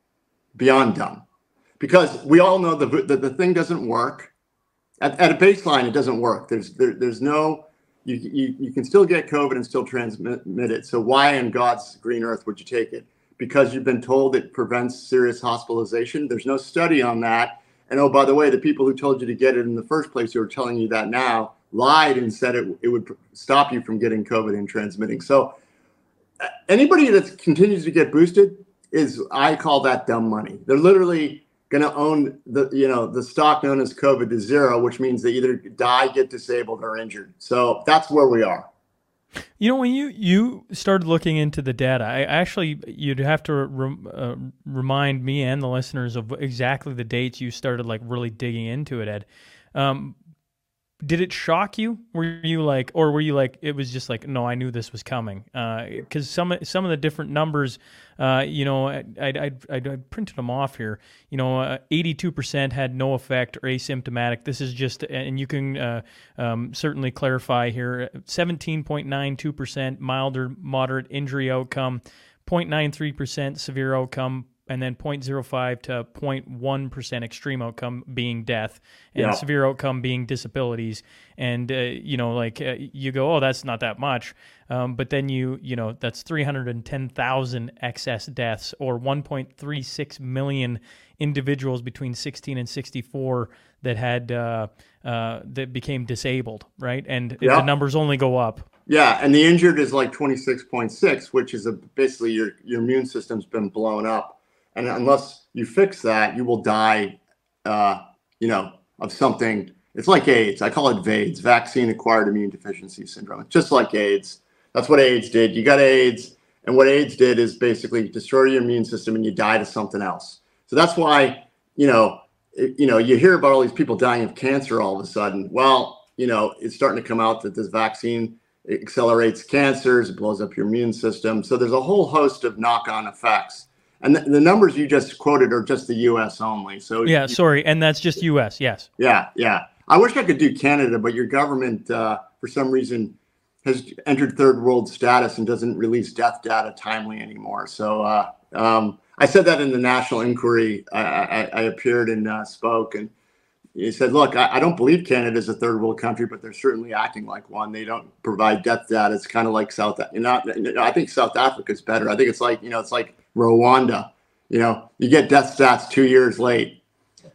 beyond dumb, because we all know that the, the thing doesn't work. At, at a baseline, it doesn't work. There's there, there's no, you, you you can still get COVID and still transmit it. So why in God's green earth would you take it? Because you've been told it prevents serious hospitalization. There's no study on that. And oh, by the way, the people who told you to get it in the first place, who are telling you that now, lied and said it, it would stop you from getting COVID and transmitting. So uh, anybody that continues to get boosted is, I call that dumb money. They're literally going to own the, you know, the stock known as COVID to zero, which means they either die, get disabled, or injured. So that's where we are. You know, when you, you started looking into the data, I actually, you'd have to re, uh, remind me and the listeners of exactly the dates you started like really digging into it, Ed. Um, did it shock you? Were you like, or were you like, it was just like, no, I knew this was coming? Because uh, some some of the different numbers, uh, you know, I I, I I printed them off here. You know, uh, eighty-two percent had no effect or asymptomatic. This is just, and you can uh, um, certainly clarify here. seventeen point nine two percent mild or moderate injury outcome, zero point nine three percent severe outcome, and then zero point zero five to zero point one percent extreme outcome being death, and Yeah. severe outcome being disabilities. And, uh, you know, like uh, you go, oh, that's not that much. Um, but then you, you know, that's three hundred ten thousand excess deaths, or one point three six million individuals between sixteen and sixty-four that had, uh, uh, that became disabled, right? And Yeah. the numbers only go up. Yeah, and the injured is like twenty-six point six, which is a, basically your, your immune system's been blown up. And unless you fix that, you will die, uh, you know, of something. It's like AIDS. I call it VAIDS, vaccine-acquired immune deficiency syndrome. It's just like AIDS. That's what AIDS did. You got AIDS, and what AIDS did is basically destroy your immune system, and you die to something else. So that's why, you know, it, you know, you hear about all these people dying of cancer all of a sudden. Well, you know, it's starting to come out that this vaccine accelerates cancers, it blows up your immune system. So there's a whole host of knock-on effects. And the, the numbers you just quoted are just the U S only. So Yeah, you, sorry. And that's just U S, yes. Yeah, yeah. I wish I could do Canada, but your government, uh, for some reason, has entered third world status and doesn't release death data timely anymore. So uh, um, I said that in the National Inquiry. I, I, I appeared and uh, spoke, and he said, look, I, I don't believe Canada is a third world country, but they're certainly acting like one. They don't provide death data. It's kind of like South, you know, I think South Africa is better. I think it's like, you know, it's like Rwanda. You know, you get death stats two years late.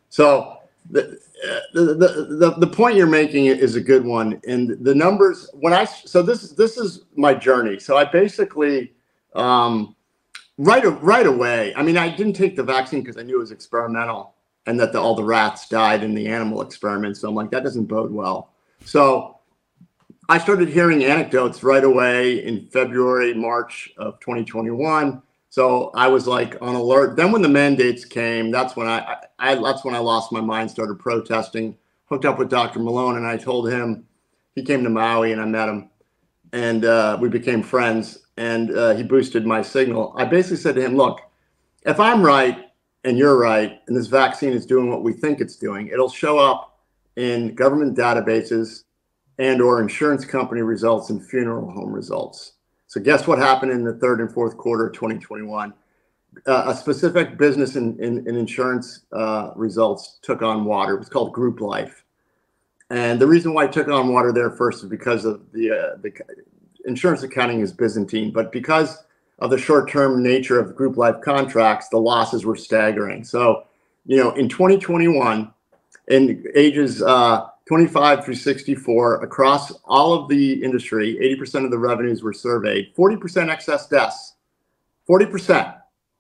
So the, the the the the point you're making is a good one, and the numbers. When I so this this is my journey. So I basically um, right right away. I mean, I didn't take the vaccine because I knew it was experimental, and that the, all the rats died in the animal experiment. So I'm like, that doesn't bode well. So I started hearing anecdotes right away in February, March of twenty twenty-one. So I was like on alert. Then when the mandates came, that's when I, I, I that's when I lost my mind, started protesting, hooked up with Doctor Malone, and I told him, he came to Maui and I met him, and uh, we became friends, and uh, he boosted my signal. I basically said to him, look, if I'm right and you're right, and this vaccine is doing what we think it's doing, it'll show up in government databases and or insurance company results and funeral home results. So guess what happened in the third and fourth quarter of twenty twenty-one? Uh, a specific business in, in, in insurance uh, results took on water. It was called Group Life. And the reason why I took on water there first is because of the, uh, the insurance accounting is Byzantine, but because of the short-term nature of Group Life contracts, the losses were staggering. So, you know, in twenty twenty-one, in ages uh, twenty-five through sixty-four, across all of the industry, eighty percent of the revenues were surveyed, forty percent excess deaths, forty percent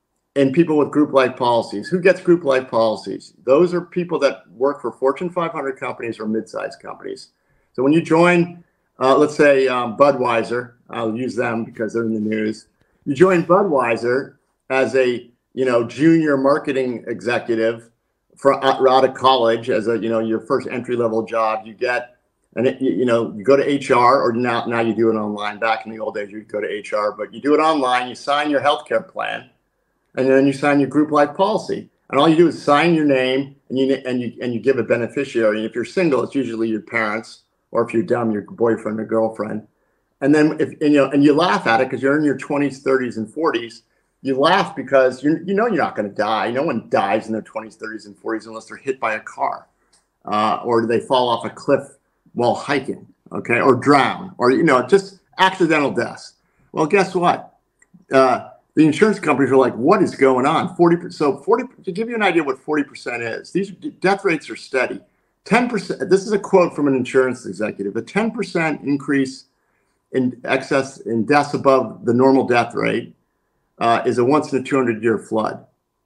in people with group life policies. Who gets group life policies? Those are people that work for Fortune five hundred companies or mid-sized companies. So when you join, uh, let's say um, Budweiser, I'll use them because they're in the news. You join Budweiser as a, you know, junior marketing executive for out of college as a, you know, your first entry level job. You get And it, you, you know, you go to H R, or now now you do it online. Back in the old days, you'd go to H R, but you do it online. You sign your healthcare plan, and then you sign your group life policy. And all you do is sign your name, and you and you and you give a beneficiary. And if you're single, it's usually your parents, or if you're dumb, your boyfriend or girlfriend. And then if and, you know, and you laugh at it because you're in your twenties, thirties, and forties. You laugh because you you know you're not going to die. No one dies in their twenties, thirties, and forties unless they're hit by a car, uh, or they fall off a cliff while hiking, okay, or drown, or you know, just accidental deaths. Well, guess what? Uh, the insurance companies are like, "What is going on?" Forty percent. So forty to give you an idea what forty percent is. These death rates are steady. Ten percent. This is a quote from an insurance executive. A ten percent increase in excess in deaths above the normal death rate uh, is a once in a two hundred year flood.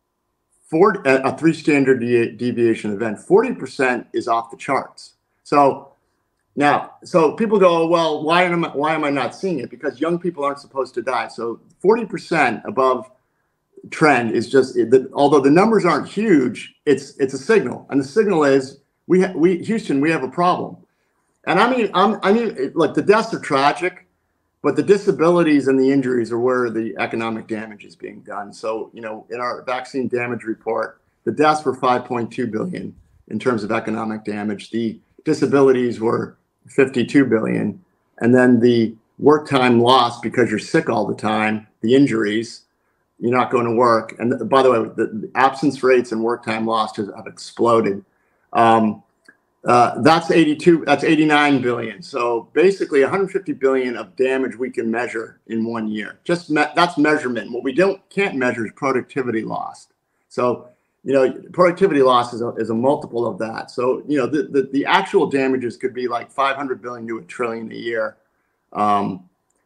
Four, a three standard deviation event. Forty percent is off the charts. So. Now, so people go, well, why am I, why am I not seeing it? Because young people aren't supposed to die. So forty percent above trend is just, the, although the numbers aren't huge, it's it's a signal. And the signal is, we ha- we Houston, we have a problem. And I mean, I'm, I mean, it, like the deaths are tragic, but the disabilities and the injuries are where the economic damage is being done. So, you know, in our vaccine damage report, the deaths were five point two billion in terms of economic damage. The disabilities were fifty-two billion, and then the work time lost because you're sick all the time, the injuries, you're not going to work. And the, by the way, the, the absence rates and work time lost have, have exploded. Um, uh, that's eighty-two, that's eighty-nine billion. So basically one hundred fifty billion of damage we can measure in one year. Just me- that's measurement. What we don't can't measure is productivity lost. So you know, productivity loss is a, is a multiple of that. So, you know, the, the, the actual damages could be like five hundred billion to a trillion a year um,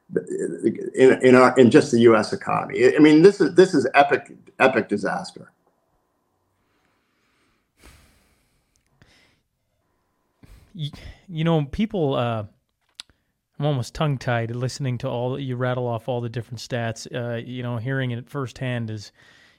in, in our, in just the U S economy. I mean, this is, this is epic, epic disaster. You, you know, people, uh, I'm almost tongue tied listening to all you rattle off all the different stats. Uh, you know, hearing it firsthand is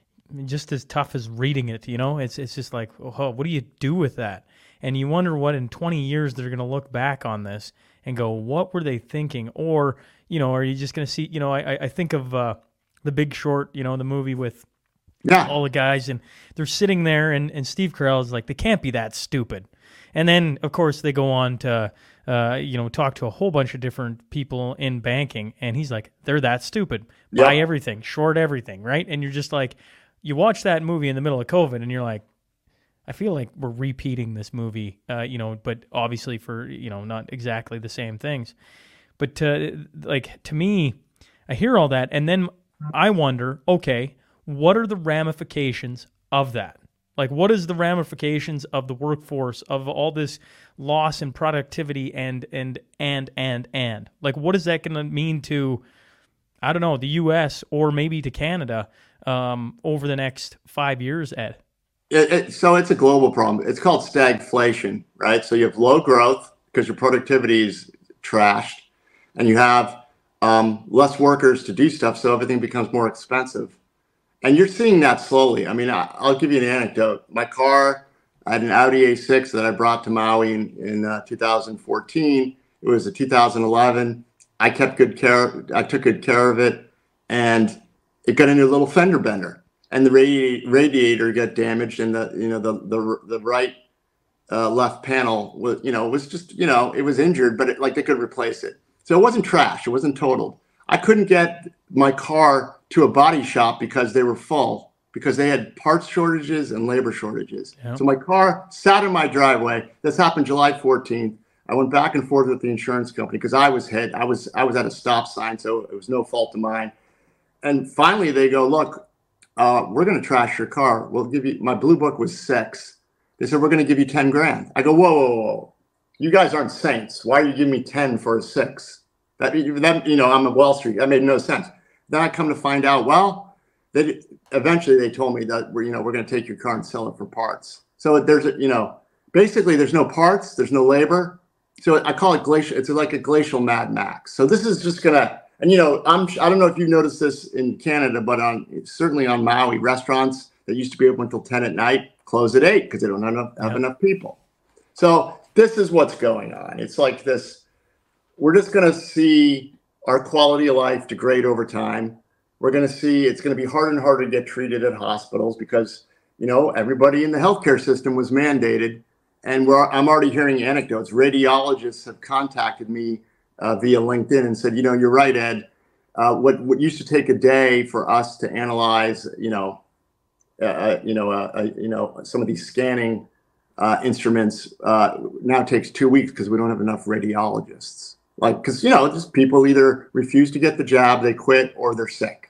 just as tough as reading it, you know. It's it's just like, oh, what do you do with that? And you wonder what in twenty years they're going to look back on this and go, what were they thinking? Or, you know, are you just going to see, you know, I, I think of uh, The Big Short, you know, the movie with yeah. all the guys, and they're sitting there, and, and Steve Carell is like, they can't be that stupid. And then, of course, they go on to, uh, you know, talk to a whole bunch of different people in banking, and he's like, they're that stupid. Buy yeah. everything, short everything, right? And you're just like, you watch that movie in the middle of COVID, and you're like, I feel like we're repeating this movie, uh, you know, but obviously for, you know, not exactly the same things. But uh, like, to me, I hear all that, and then I wonder, okay, what are the ramifications of that? Like, what is the ramifications of the workforce, of all this loss in productivity and, and, and, and, and? Like, what is that going to mean to, I don't know, the U S or maybe to Canada um, over the next five years, Ed? It, it, so it's a global problem. It's called stagflation, right? So you have low growth because your productivity is trashed, and you have um, less workers to do stuff, so everything becomes more expensive. And you're seeing that slowly. I mean, I, I'll give you an anecdote. My car, I had an Audi A six that I brought to Maui in, in uh, two thousand fourteen. It was a two thousand eleven. I kept good care. I took good care of it, and it got into a little fender bender, and the radi- radiator got damaged, and the you know the the the right uh, left panel was you know was just you know it was injured, but it, like they could replace it. So it wasn't trash. It wasn't totaled. I couldn't get my car to a body shop because they were full, because they had parts shortages and labor shortages. Yep. So my car sat in my driveway. This happened July fourteenth. I went back and forth with the insurance company because I was hit. I was I was at a stop sign, so it was no fault of mine. And finally, they go, look, uh, we're going to trash your car. We'll give you. My blue book was six. They said we're going to give you ten grand. I go, whoa, whoa, whoa! You guys aren't saints. Why are you giving me ten for a six? That that you know, I'm at Wall Street. That made no sense. Then I come to find out, well, they eventually they told me that we're you know we're going to take your car and sell it for parts. So there's a you know basically there's no parts, there's no labor. So I call it glacial. It's like a glacial Mad Max. So this is just gonna, and you know, I'm I don't know if you've noticed this in Canada, but on certainly on Maui, restaurants that used to be open until ten at night close at eight because they don't have enough, have Yeah. enough people. So this is what's going on. It's like this, we're just going to see our quality of life degrade over time. We're going to see it's going to be harder and harder to get treated at hospitals because, you know, everybody in the healthcare system was mandated. And we're, I'm already hearing anecdotes. Radiologists have contacted me uh, via LinkedIn and said, you know, you're right, Ed. Uh, what what used to take a day for us to analyze, you know, uh, you know, uh, uh, you know, some of these scanning uh, instruments uh, now takes two weeks because we don't have enough radiologists. Like, because you know, just people either refuse to get the job, they quit, or they're sick,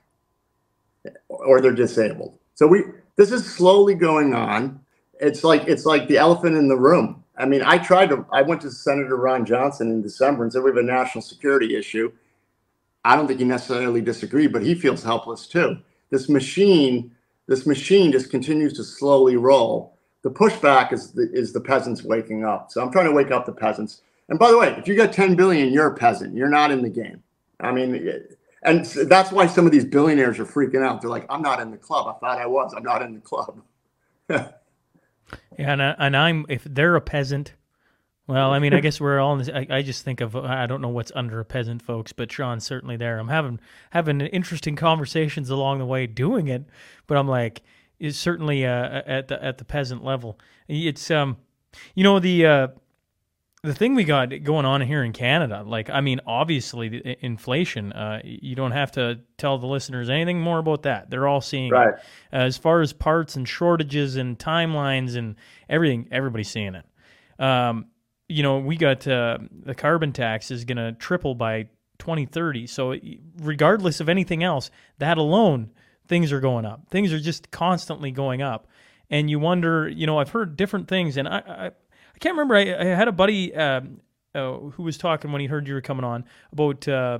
or they're disabled. So we this is slowly going on. It's like it's like the elephant in the room. I mean, I tried to. I went to Senator Ron Johnson in December and said we have a national security issue. I don't think he necessarily disagreed, but he feels helpless too. This machine, this machine just continues to slowly roll. The pushback is the, is the peasants waking up. So I'm trying to wake up the peasants. And by the way, if you got ten billion, you're a peasant. You're not in the game. I mean, and that's why some of these billionaires are freaking out. They're like, I'm not in the club. I thought I was. I'm not in the club. Yeah, and, I, and I'm if they're a peasant. Well, I mean, I guess we're all in this. I, I just think of, I don't know what's under a peasant, folks, but Sean's certainly there. I'm having having interesting conversations along the way doing it, but I'm like, is certainly uh, at the at the peasant level. It's um, you know the uh, the thing we got going on here in Canada. Like, I mean, obviously the inflation. Uh, you don't have to tell the listeners anything more about that. They're all seeing right. it. As far as parts and shortages and timelines and everything, everybody's seeing it. Um, you know, we got uh, the carbon tax is going to triple by twenty thirty. So regardless of anything else, that alone, things are going up. Things are just constantly going up. And you wonder, you know, I've heard different things. And I I, I can't remember. I, I had a buddy uh, uh, who was talking when he heard you were coming on about uh,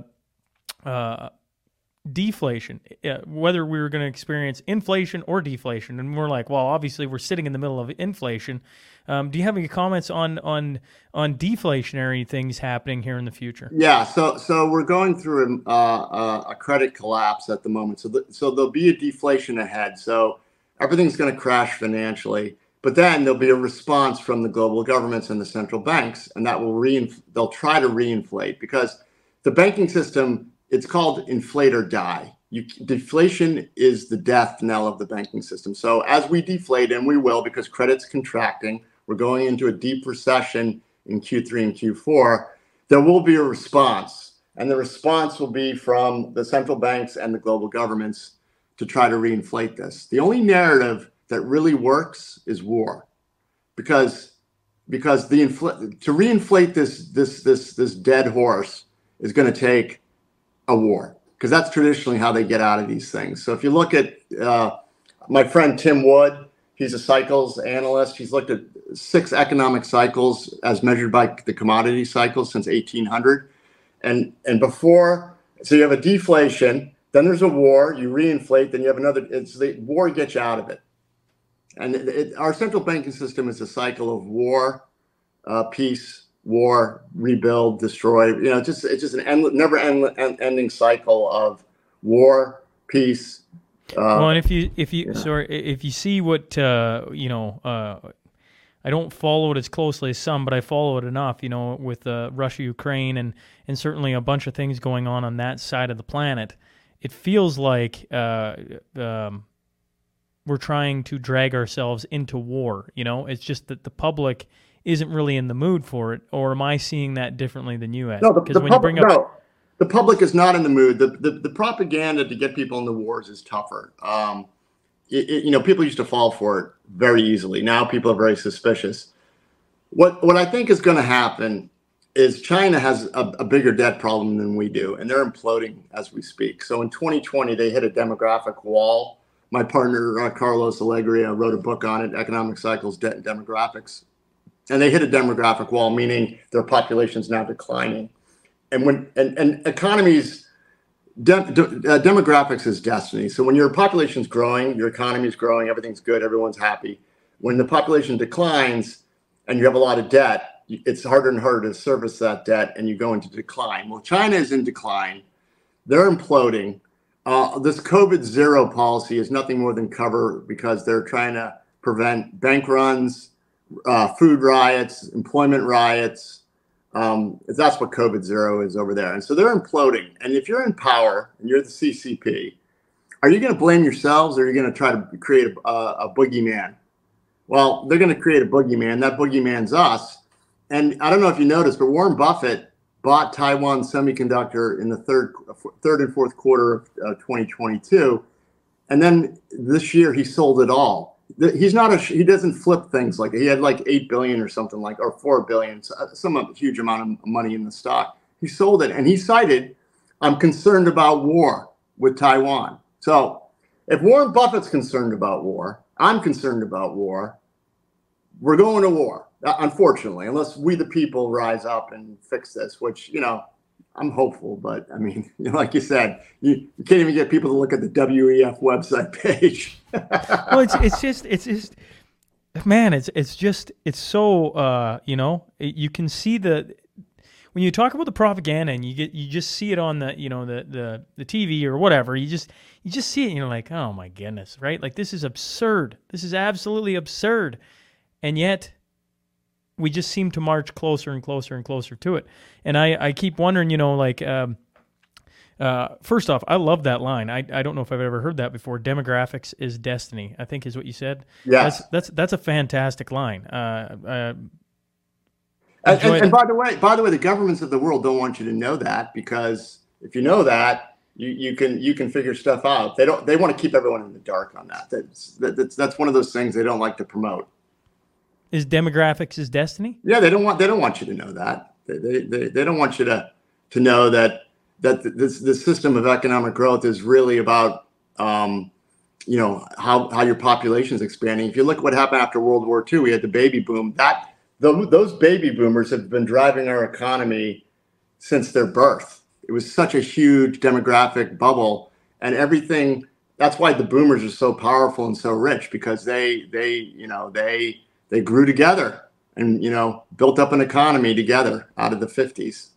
uh, deflation, uh, whether we were going to experience inflation or deflation. And we're like, well, obviously we're sitting in the middle of inflation. Um, do you have any comments on on on deflationary things happening here in the future? Yeah, so so we're going through a, uh, a credit collapse at the moment. So the, so there'll be a deflation ahead. So everything's going to crash financially, but then there'll be a response from the global governments and the central banks, and that will re they'll try to reinflate because the banking system, it's called inflate or die. You, deflation is the death knell of the banking system. So as we deflate, and we will because credit's contracting, we're going into a deep recession in Q three and Q four, there will be a response. And the response will be from the central banks and the global governments to try to reinflate this. The only narrative that really works is war. Because, because the infl- to reinflate this, this, this, this dead horse is going to take a war. Because that's traditionally how they get out of these things. So if you look at uh, my friend Tim Wood, he's a cycles analyst. He's looked at six economic cycles as measured by the commodity cycles since eighteen hundred. And and before, so you have a deflation, then there's a war, you reinflate, then you have another, it's the war gets you out of it. And it, it, our central banking system is a cycle of war, uh, peace, war, rebuild, destroy. You know, just it's just an end, never end, end, ending cycle of war, peace. Uh, well, and if you if you yeah. sorry if you see what uh, you know, uh, I don't follow it as closely as some, but I follow it enough. You know, with uh, Russia, Ukraine, and and certainly a bunch of things going on on that side of the planet. It feels like uh, um, we're trying to drag ourselves into war. You know, it's just that the public isn't really in the mood for it. Or am I seeing that differently than you, Ed? No, the, the when public, you bring up no, the public is not in the mood. The, the, the propaganda to get people into wars is tougher. Um, it, it, you know, people used to fall for it very easily. Now people are very suspicious. What, what I think is going to happen is China has a, a bigger debt problem than we do, and they're imploding as we speak. So in twenty twenty, they hit a demographic wall. My partner, uh, Carlos Alegria, wrote a book on it, Economic Cycles, Debt and Demographics. And they hit a demographic wall, meaning their population is now declining. And when and, and economies, de, de, uh, demographics is destiny. So when your population is growing, your economy is growing, everything's good, everyone's happy. When the population declines and you have a lot of debt, it's harder and harder to service that debt, and you go into decline. Well, China is in decline. They're imploding. Uh, this COVID zero policy is nothing more than cover because they're trying to prevent bank runs, uh, food riots, employment riots. Um, that's what COVID zero is over there. And so they're imploding. And if you're in power and you're the C C P, are you going to blame yourselves, or are you going to try to create a, a boogeyman? Well, they're going to create a boogeyman. That boogeyman's us. And I don't know if you noticed, but Warren Buffett bought Taiwan Semiconductor in the third, third and fourth quarter of uh, twenty twenty-two. And then this year he sold it all. He's not a, he doesn't flip things like that. He had like eight billion or something like, or four billion, some huge amount of money in the stock. He sold it, and he cited, I'm concerned about war with Taiwan. So if Warren Buffett's concerned about war, I'm concerned about war, we're going to war, unfortunately, unless we the people rise up and fix this, which, you know, I'm hopeful, but I mean, you know, like you said, you, you can't even get people to look at the W E F website page. Well, it's it's just it's just man, it's it's just it's so uh, you know, you can see the when you talk about the propaganda and you get you just see it on the you know the the the T V or whatever, you just you just see it and you're like, oh my goodness, right? Like, this is absurd. This is absolutely absurd, and yet we just seem to march closer and closer and closer to it. And I, I keep wondering, you know, like, um, uh, first off, I love that line. I, I don't know if I've ever heard that before. Demographics is destiny, I think is what you said. Yes. That's, that's, that's a fantastic line. Uh, uh, and, and, and by the way, by the way, the governments of the world don't want you to know that, because if you know that, you, you can you can figure stuff out. They don't. They want to keep everyone in the dark on that. That's that, that's that's one of those things they don't like to promote. Is demographics is destiny? Yeah, they don't want they don't want you to know that. They they they, they don't want you to to know that that this this system of economic growth is really about um, you know how how your population is expanding. If you look at what happened after World War Two, we had the baby boom. That the, those baby boomers have been driving our economy since their birth. It was such a huge demographic bubble, and everything. That's why the boomers are so powerful and so rich, because they they you know they they grew together and, you know, built up an economy together out of the fifties.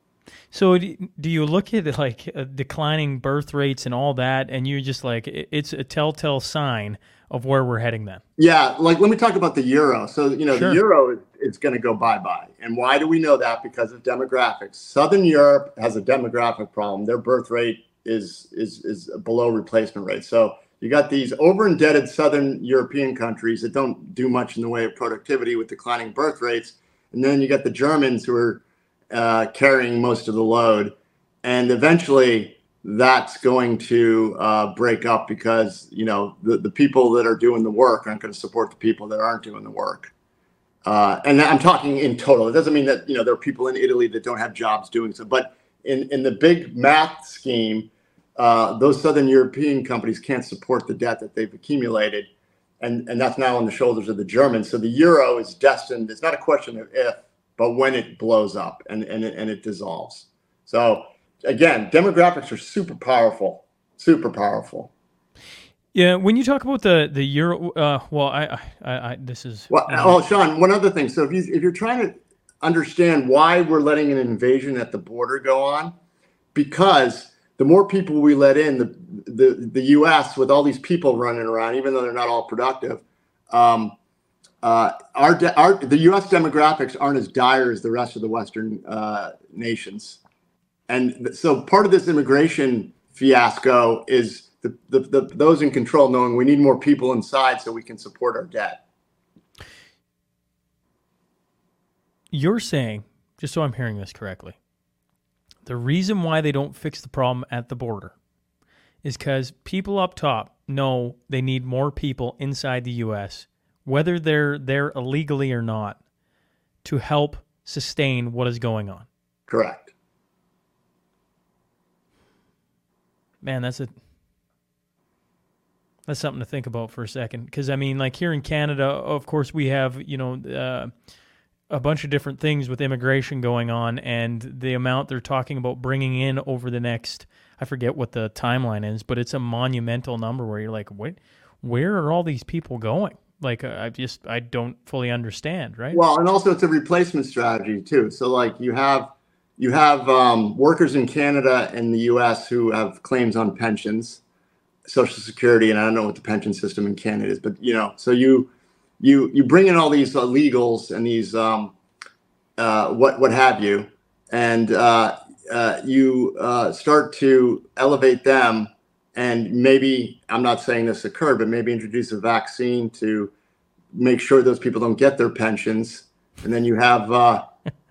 So do you look at like uh, declining birth rates and all that, and you're just like, it's a telltale sign of where we're heading then? Yeah, like let me talk about the euro. So, you know, Sure. the euro is, is going to go bye-bye. And why do we know that? Because of demographics. Southern Europe has a demographic problem. Their birth rate is is is below replacement rate. So you got these over-indebted Southern European countries that don't do much in the way of productivity with declining birth rates. And then you got the Germans who are uh, carrying most of the load. And eventually that's going to uh, break up, because, you know, the, the people that are doing the work aren't going to support the people that aren't doing the work. Uh, and I'm talking in total. It doesn't mean that, you know, there are people in Italy that don't have jobs doing so. But in, in the big math scheme, Uh, those Southern European companies can't support the debt that they've accumulated, and, and that's now on the shoulders of the Germans. So the euro is destined. It's not a question of if, but when it blows up and, and, it, and it dissolves. So again, demographics are super powerful, super powerful. Yeah, when you talk about the the euro, uh, well, I, I, I this is Well, oh, Sean, one other thing. So if you if you're trying to understand why we're letting an invasion at the border go on, because the more people we let in, the, the the U S with all these people running around, even though they're not all productive, um, uh, our, de- our the U S demographics aren't as dire as the rest of the Western uh, nations, and th- so part of this immigration fiasco is the, the, the those in control knowing we need more people inside so we can support our debt. You're saying, just so I'm hearing this correctly, the reason why they don't fix the problem at the border is because people up top know they need more people inside the U S, whether they're there illegally or not, to help sustain what is going on. Correct. Man, that's a that's something to think about for a second. Because I mean, like here in Canada, of course, we have you know. Uh, a bunch of different things with immigration going on, and the amount they're talking about bringing in over the next, I forget what the timeline is, but it's a monumental number where you're like, what, where are all these people going? Like, uh, I just, I don't fully understand, right? Well, and also it's a replacement strategy too. So like you have, you have um, workers in Canada and the U S who have claims on pensions, Social Security, and I don't know what the pension system in Canada is, but you know, so you, you you bring in all these uh, legals and these um, uh, what what have you, and uh, uh, you uh, start to elevate them, and maybe, I'm not saying this occurred, but maybe introduce a vaccine to make sure those people don't get their pensions, and then you have uh,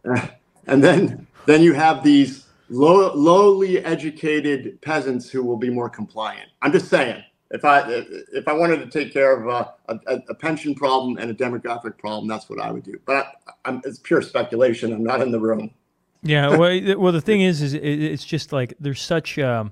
and then then you have these low, lowly educated peasants who will be more compliant. I'm just saying, if I if I wanted to take care of a, a, a pension problem and a demographic problem, that's what I would do. But I'm, it's pure speculation. I'm not in the room. Yeah. Well, well, the thing is, is it, it's just like there's such, um,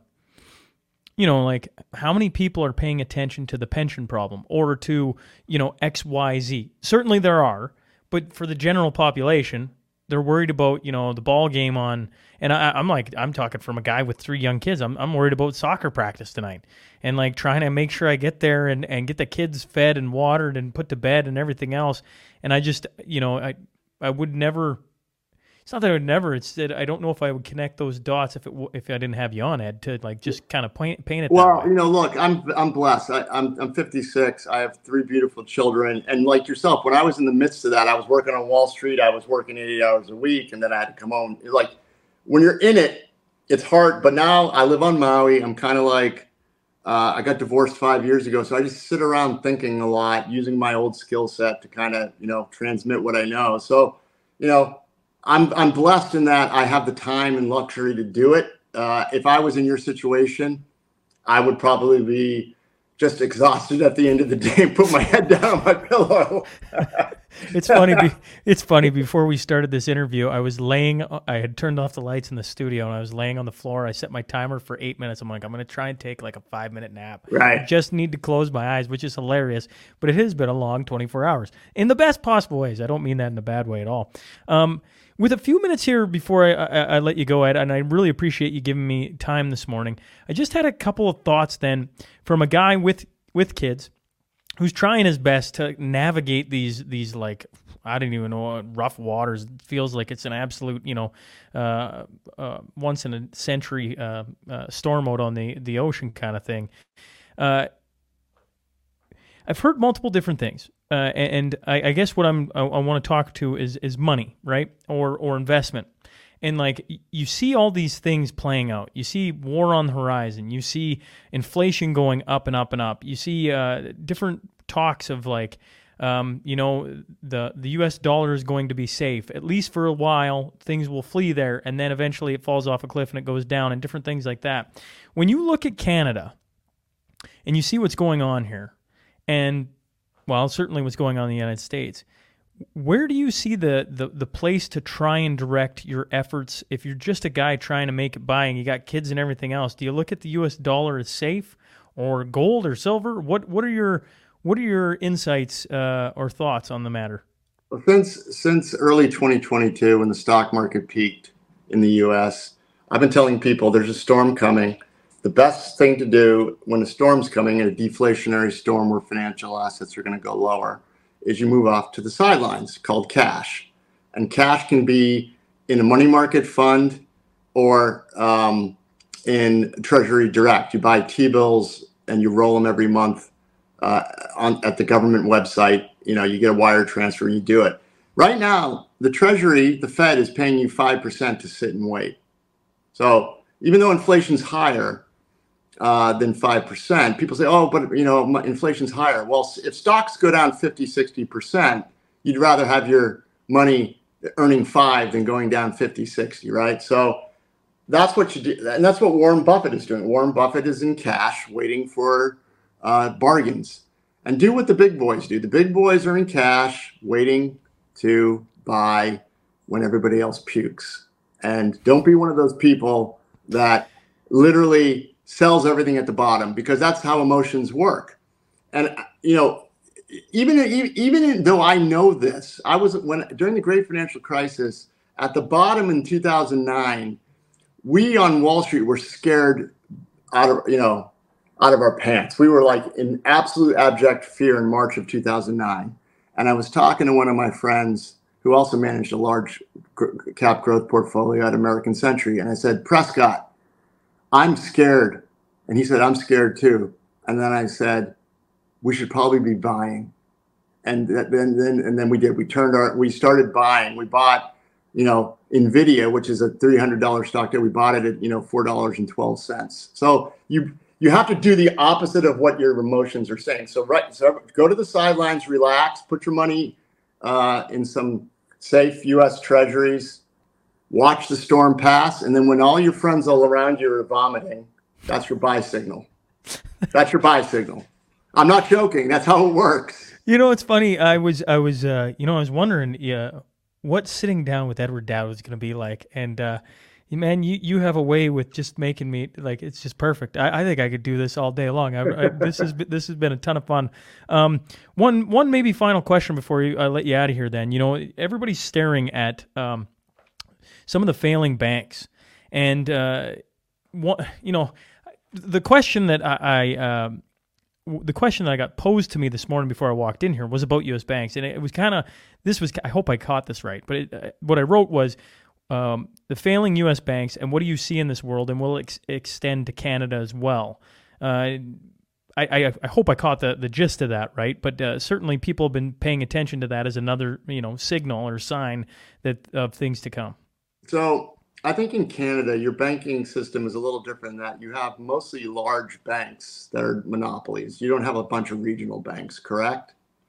you know, like how many people are paying attention to the pension problem or to, you know, X, Y, Z? Certainly there are, but for the general population, they're worried about, you know, the ball game on, and I, I'm like, I'm talking from a guy with three young kids. I'm I'm worried about soccer practice tonight, and like trying to make sure I get there and, and get the kids fed and watered and put to bed and everything else. And I just, you know, I I would never. It's not that I would never. It's that I don't know if I would connect those dots if it w- if I didn't have you on, Ed, to like just kind of paint paint it. Well, that way. you know, look, I'm I'm blessed. I, I'm I'm fifty-six. I have three beautiful children, and like yourself, when I was in the midst of that, I was working on Wall Street. I was working eighty hours a week, and then I had to come home. Like when you're in it, it's hard. But now I live on Maui. I'm kind of like uh, I got divorced five years ago, so I just sit around thinking a lot, using my old skill set to kind of you know transmit what I know. So you know. I'm I'm blessed in that I have the time and luxury to do it. Uh, if I was in your situation, I would probably be just exhausted at the end of the day and put my head down on my pillow. It's funny. Be, it's funny. Before we started this interview, I was laying. I had turned off the lights in the studio, and I was laying on the floor. I set my timer for eight minutes. I'm like, I'm going to try and take like a five minute nap. Right. I just need to close my eyes, which is hilarious. But it has been a long twenty-four hours in the best possible ways. I don't mean that in a bad way at all. Um, With a few minutes here before I, I, I let you go, Ed, and I really appreciate you giving me time this morning, I just had a couple of thoughts then from a guy with, with kids who's trying his best to navigate these, these like, I don't even know, rough waters. It feels like it's an absolute, you know, uh, uh, once in a century uh, uh, storm out on the, the ocean kind of thing. Uh, I've heard multiple different things. Uh, and I, I guess what I'm I, I want to talk to is is money, right, or or investment, and like you see all these things playing out. You see war on the horizon. You see inflation going up and up and up. You see uh, different talks of like, um, you know, the the U S dollar is going to be safe at least for a while. Things will flee there, and then eventually it falls off a cliff and it goes down, and different things like that. When you look at Canada, and you see what's going on here, and well, certainly what's going on in the United States. Where do you see the, the, the place to try and direct your efforts if you're just a guy trying to make it by and you got kids and everything else? Do you look at the U S dollar as safe or gold or silver? What what are your what are your insights uh, or thoughts on the matter? Well, since since early twenty twenty-two, when the stock market peaked in the U S, I've been telling people there's a storm coming. The best thing to do when a storm's coming, in a deflationary storm where financial assets are going to go lower, is you move off to the sidelines, called cash. And cash can be in a money market fund or um, in Treasury Direct. You buy T-bills and you roll them every month uh, on at the government website. You know, you get a wire transfer and you do it. Right now, the Treasury, the Fed, is paying you five percent to sit and wait. So even though inflation's higher, Uh, than five percent. People say, oh, but you know, inflation's higher. Well, if stocks go down fifty, sixty percent, you'd rather have your money earning five than going down fifty, sixty, right? So that's what you do. And that's what Warren Buffett is doing. Warren Buffett is in cash waiting for uh, bargains. And do what the big boys do. The big boys are in cash waiting to buy when everybody else pukes. And don't be one of those people that literally sells everything at the bottom, because that's how emotions work. And you know, even even though I know this, I was when during the great financial crisis at the bottom in two thousand nine, we on Wall Street were scared out of you know out of our pants. We were like in absolute abject fear in March of two thousand nine. And I was talking to one of my friends who also managed a large cap growth portfolio at American Century, and I said, Prescott, I'm scared. And he said, I'm scared too. And then I said, we should probably be buying. and th- then then and then we did. We turned our we started buying. We bought, you know, Nvidia, which is a three hundred dollars stock that we bought it at, you know, four dollars and twelve cents. So you you have to do the opposite of what your emotions are saying. So right, so go to the sidelines, relax, put your money uh, in some safe U S Treasuries, watch the storm pass, and then when all your friends all around you are vomiting, that's your buy signal. That's your buy signal. I'm not joking. That's how it works. You know, it's funny. I was, I was, uh, you know, I was wondering, yeah, what sitting down with Edward Dowd was going to be like, and uh, man, you, you have a way with just making me like it's just perfect. I, I think I could do this all day long. I, I, this has been, this has been a ton of fun. Um, one one maybe final question before you, I let you out of here. Then you know everybody's staring at um, some of the failing banks, and uh, what you know the question that I. I um, the question that I got posed to me this morning before I walked in here was about U S banks, and it was kind of this was. I hope I caught this right, but it, uh, what I wrote was. Um, the failing U S banks, and what do you see in this world, and will it ex- extend to Canada as well? Uh, I, I, I hope I caught the, the gist of that right, but uh, certainly people have been paying attention to that as another you know signal or sign that of things to come. So I think in Canada, your banking system is a little different in that you have mostly large banks that are monopolies. You don't have a bunch of regional banks, correct?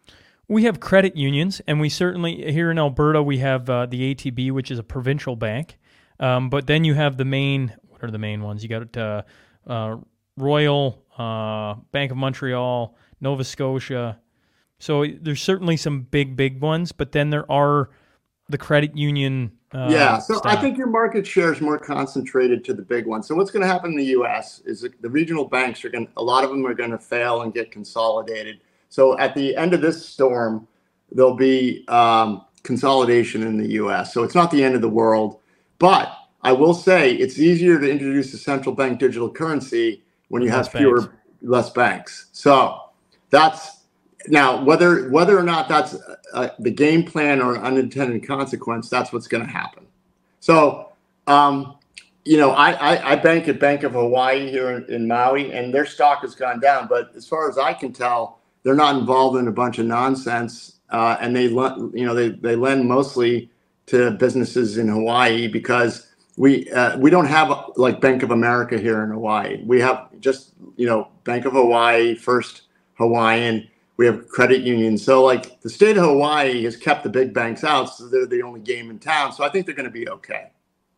We have credit unions, and we certainly, here in Alberta, we have uh, the A T B, which is a provincial bank. Um, but then you have the main, what are the main ones? You got uh, uh, Royal, uh, Bank of Montreal, Nova Scotia. So there's certainly some big, big ones, but then there are the credit union uh, Yeah, so style. I think your market share is more concentrated to the big ones. So what's going to happen in the U S is that the regional banks are going to, a lot of them are going to fail and get consolidated. So at the end of this storm, there'll be um, consolidation in the U S. So it's not the end of the world. But I will say it's easier to introduce a central bank digital currency when you Less have fewer, banks. less banks. So that's now whether whether or not that's uh, the game plan or an unintended consequence, that's what's going to happen. So, um, you know, I, I, I bank at Bank of Hawaii here in, in Maui, and their stock has gone down. But as far as I can tell, they're not involved in a bunch of nonsense, uh, and they, you know, they they lend mostly to businesses in Hawaii because we uh, we don't have like Bank of America here in Hawaii. We have just you know Bank of Hawaii, First Hawaiian. We have credit unions. So like the state of Hawaii has kept the big banks out, so they're the only game in town. So I think they're going to be okay.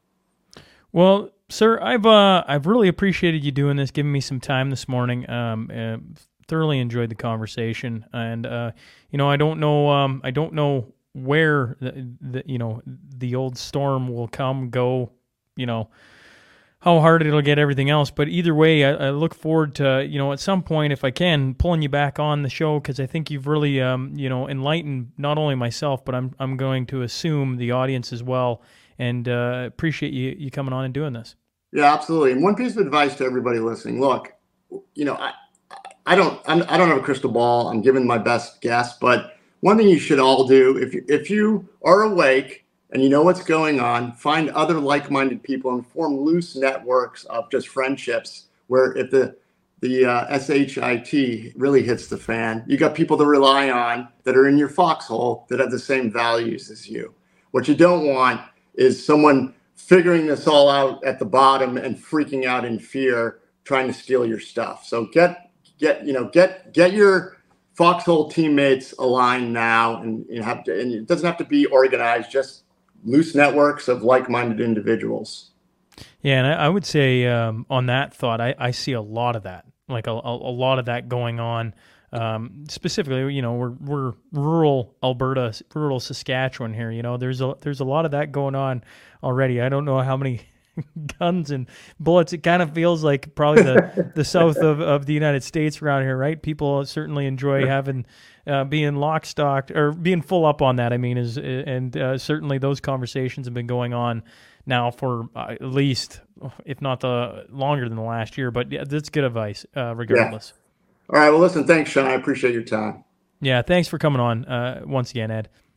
Well, sir, I've uh, I've really appreciated you doing this, giving me some time this morning. Um, uh, thoroughly enjoyed the conversation, and uh, you know, I don't know, um, I don't know where the, the you know the old storm will come, go, you know, how hard it'll get everything else. But either way, I, I look forward to you know at some point, if I can, pulling you back on the show because I think you've really um, you know enlightened not only myself, but I'm I'm going to assume the audience as well. And uh, appreciate you you coming on and doing this. Yeah, absolutely. And one piece of advice to everybody listening: look, you know, I I don't I'm, I don't have a crystal ball. I'm giving my best guess, but one thing you should all do if you, if you are awake and you know what's going on, find other like-minded people and form loose networks of just friendships. Where if the the uh, shit really hits the fan, you got people to rely on that are in your foxhole that have the same values as you. What you don't want is someone figuring this all out at the bottom and freaking out in fear, trying to steal your stuff. So get, get, you know, get, get your foxhole teammates aligned now, and you have to, and it doesn't have to be organized, just loose networks of like-minded individuals. Yeah. And I, I would say um, on that thought, I, I see a lot of that, like a, a, a lot of that going on. Um, specifically, you know, we're we're rural Alberta, rural Saskatchewan here. You know, there's a there's a lot of that going on already. I don't know how many guns and bullets. It kind of feels like probably the, the south of, of the United States around here, right? People certainly enjoy having uh, being lock stocked or being full up on that. I mean, is and uh, certainly those conversations have been going on now for uh, at least, if not the longer than the last year. But yeah, that's good advice, uh, regardless. Yeah. All right. Well, listen, thanks, Sean. I appreciate your time. Yeah, thanks for coming on uh, once again, Ed.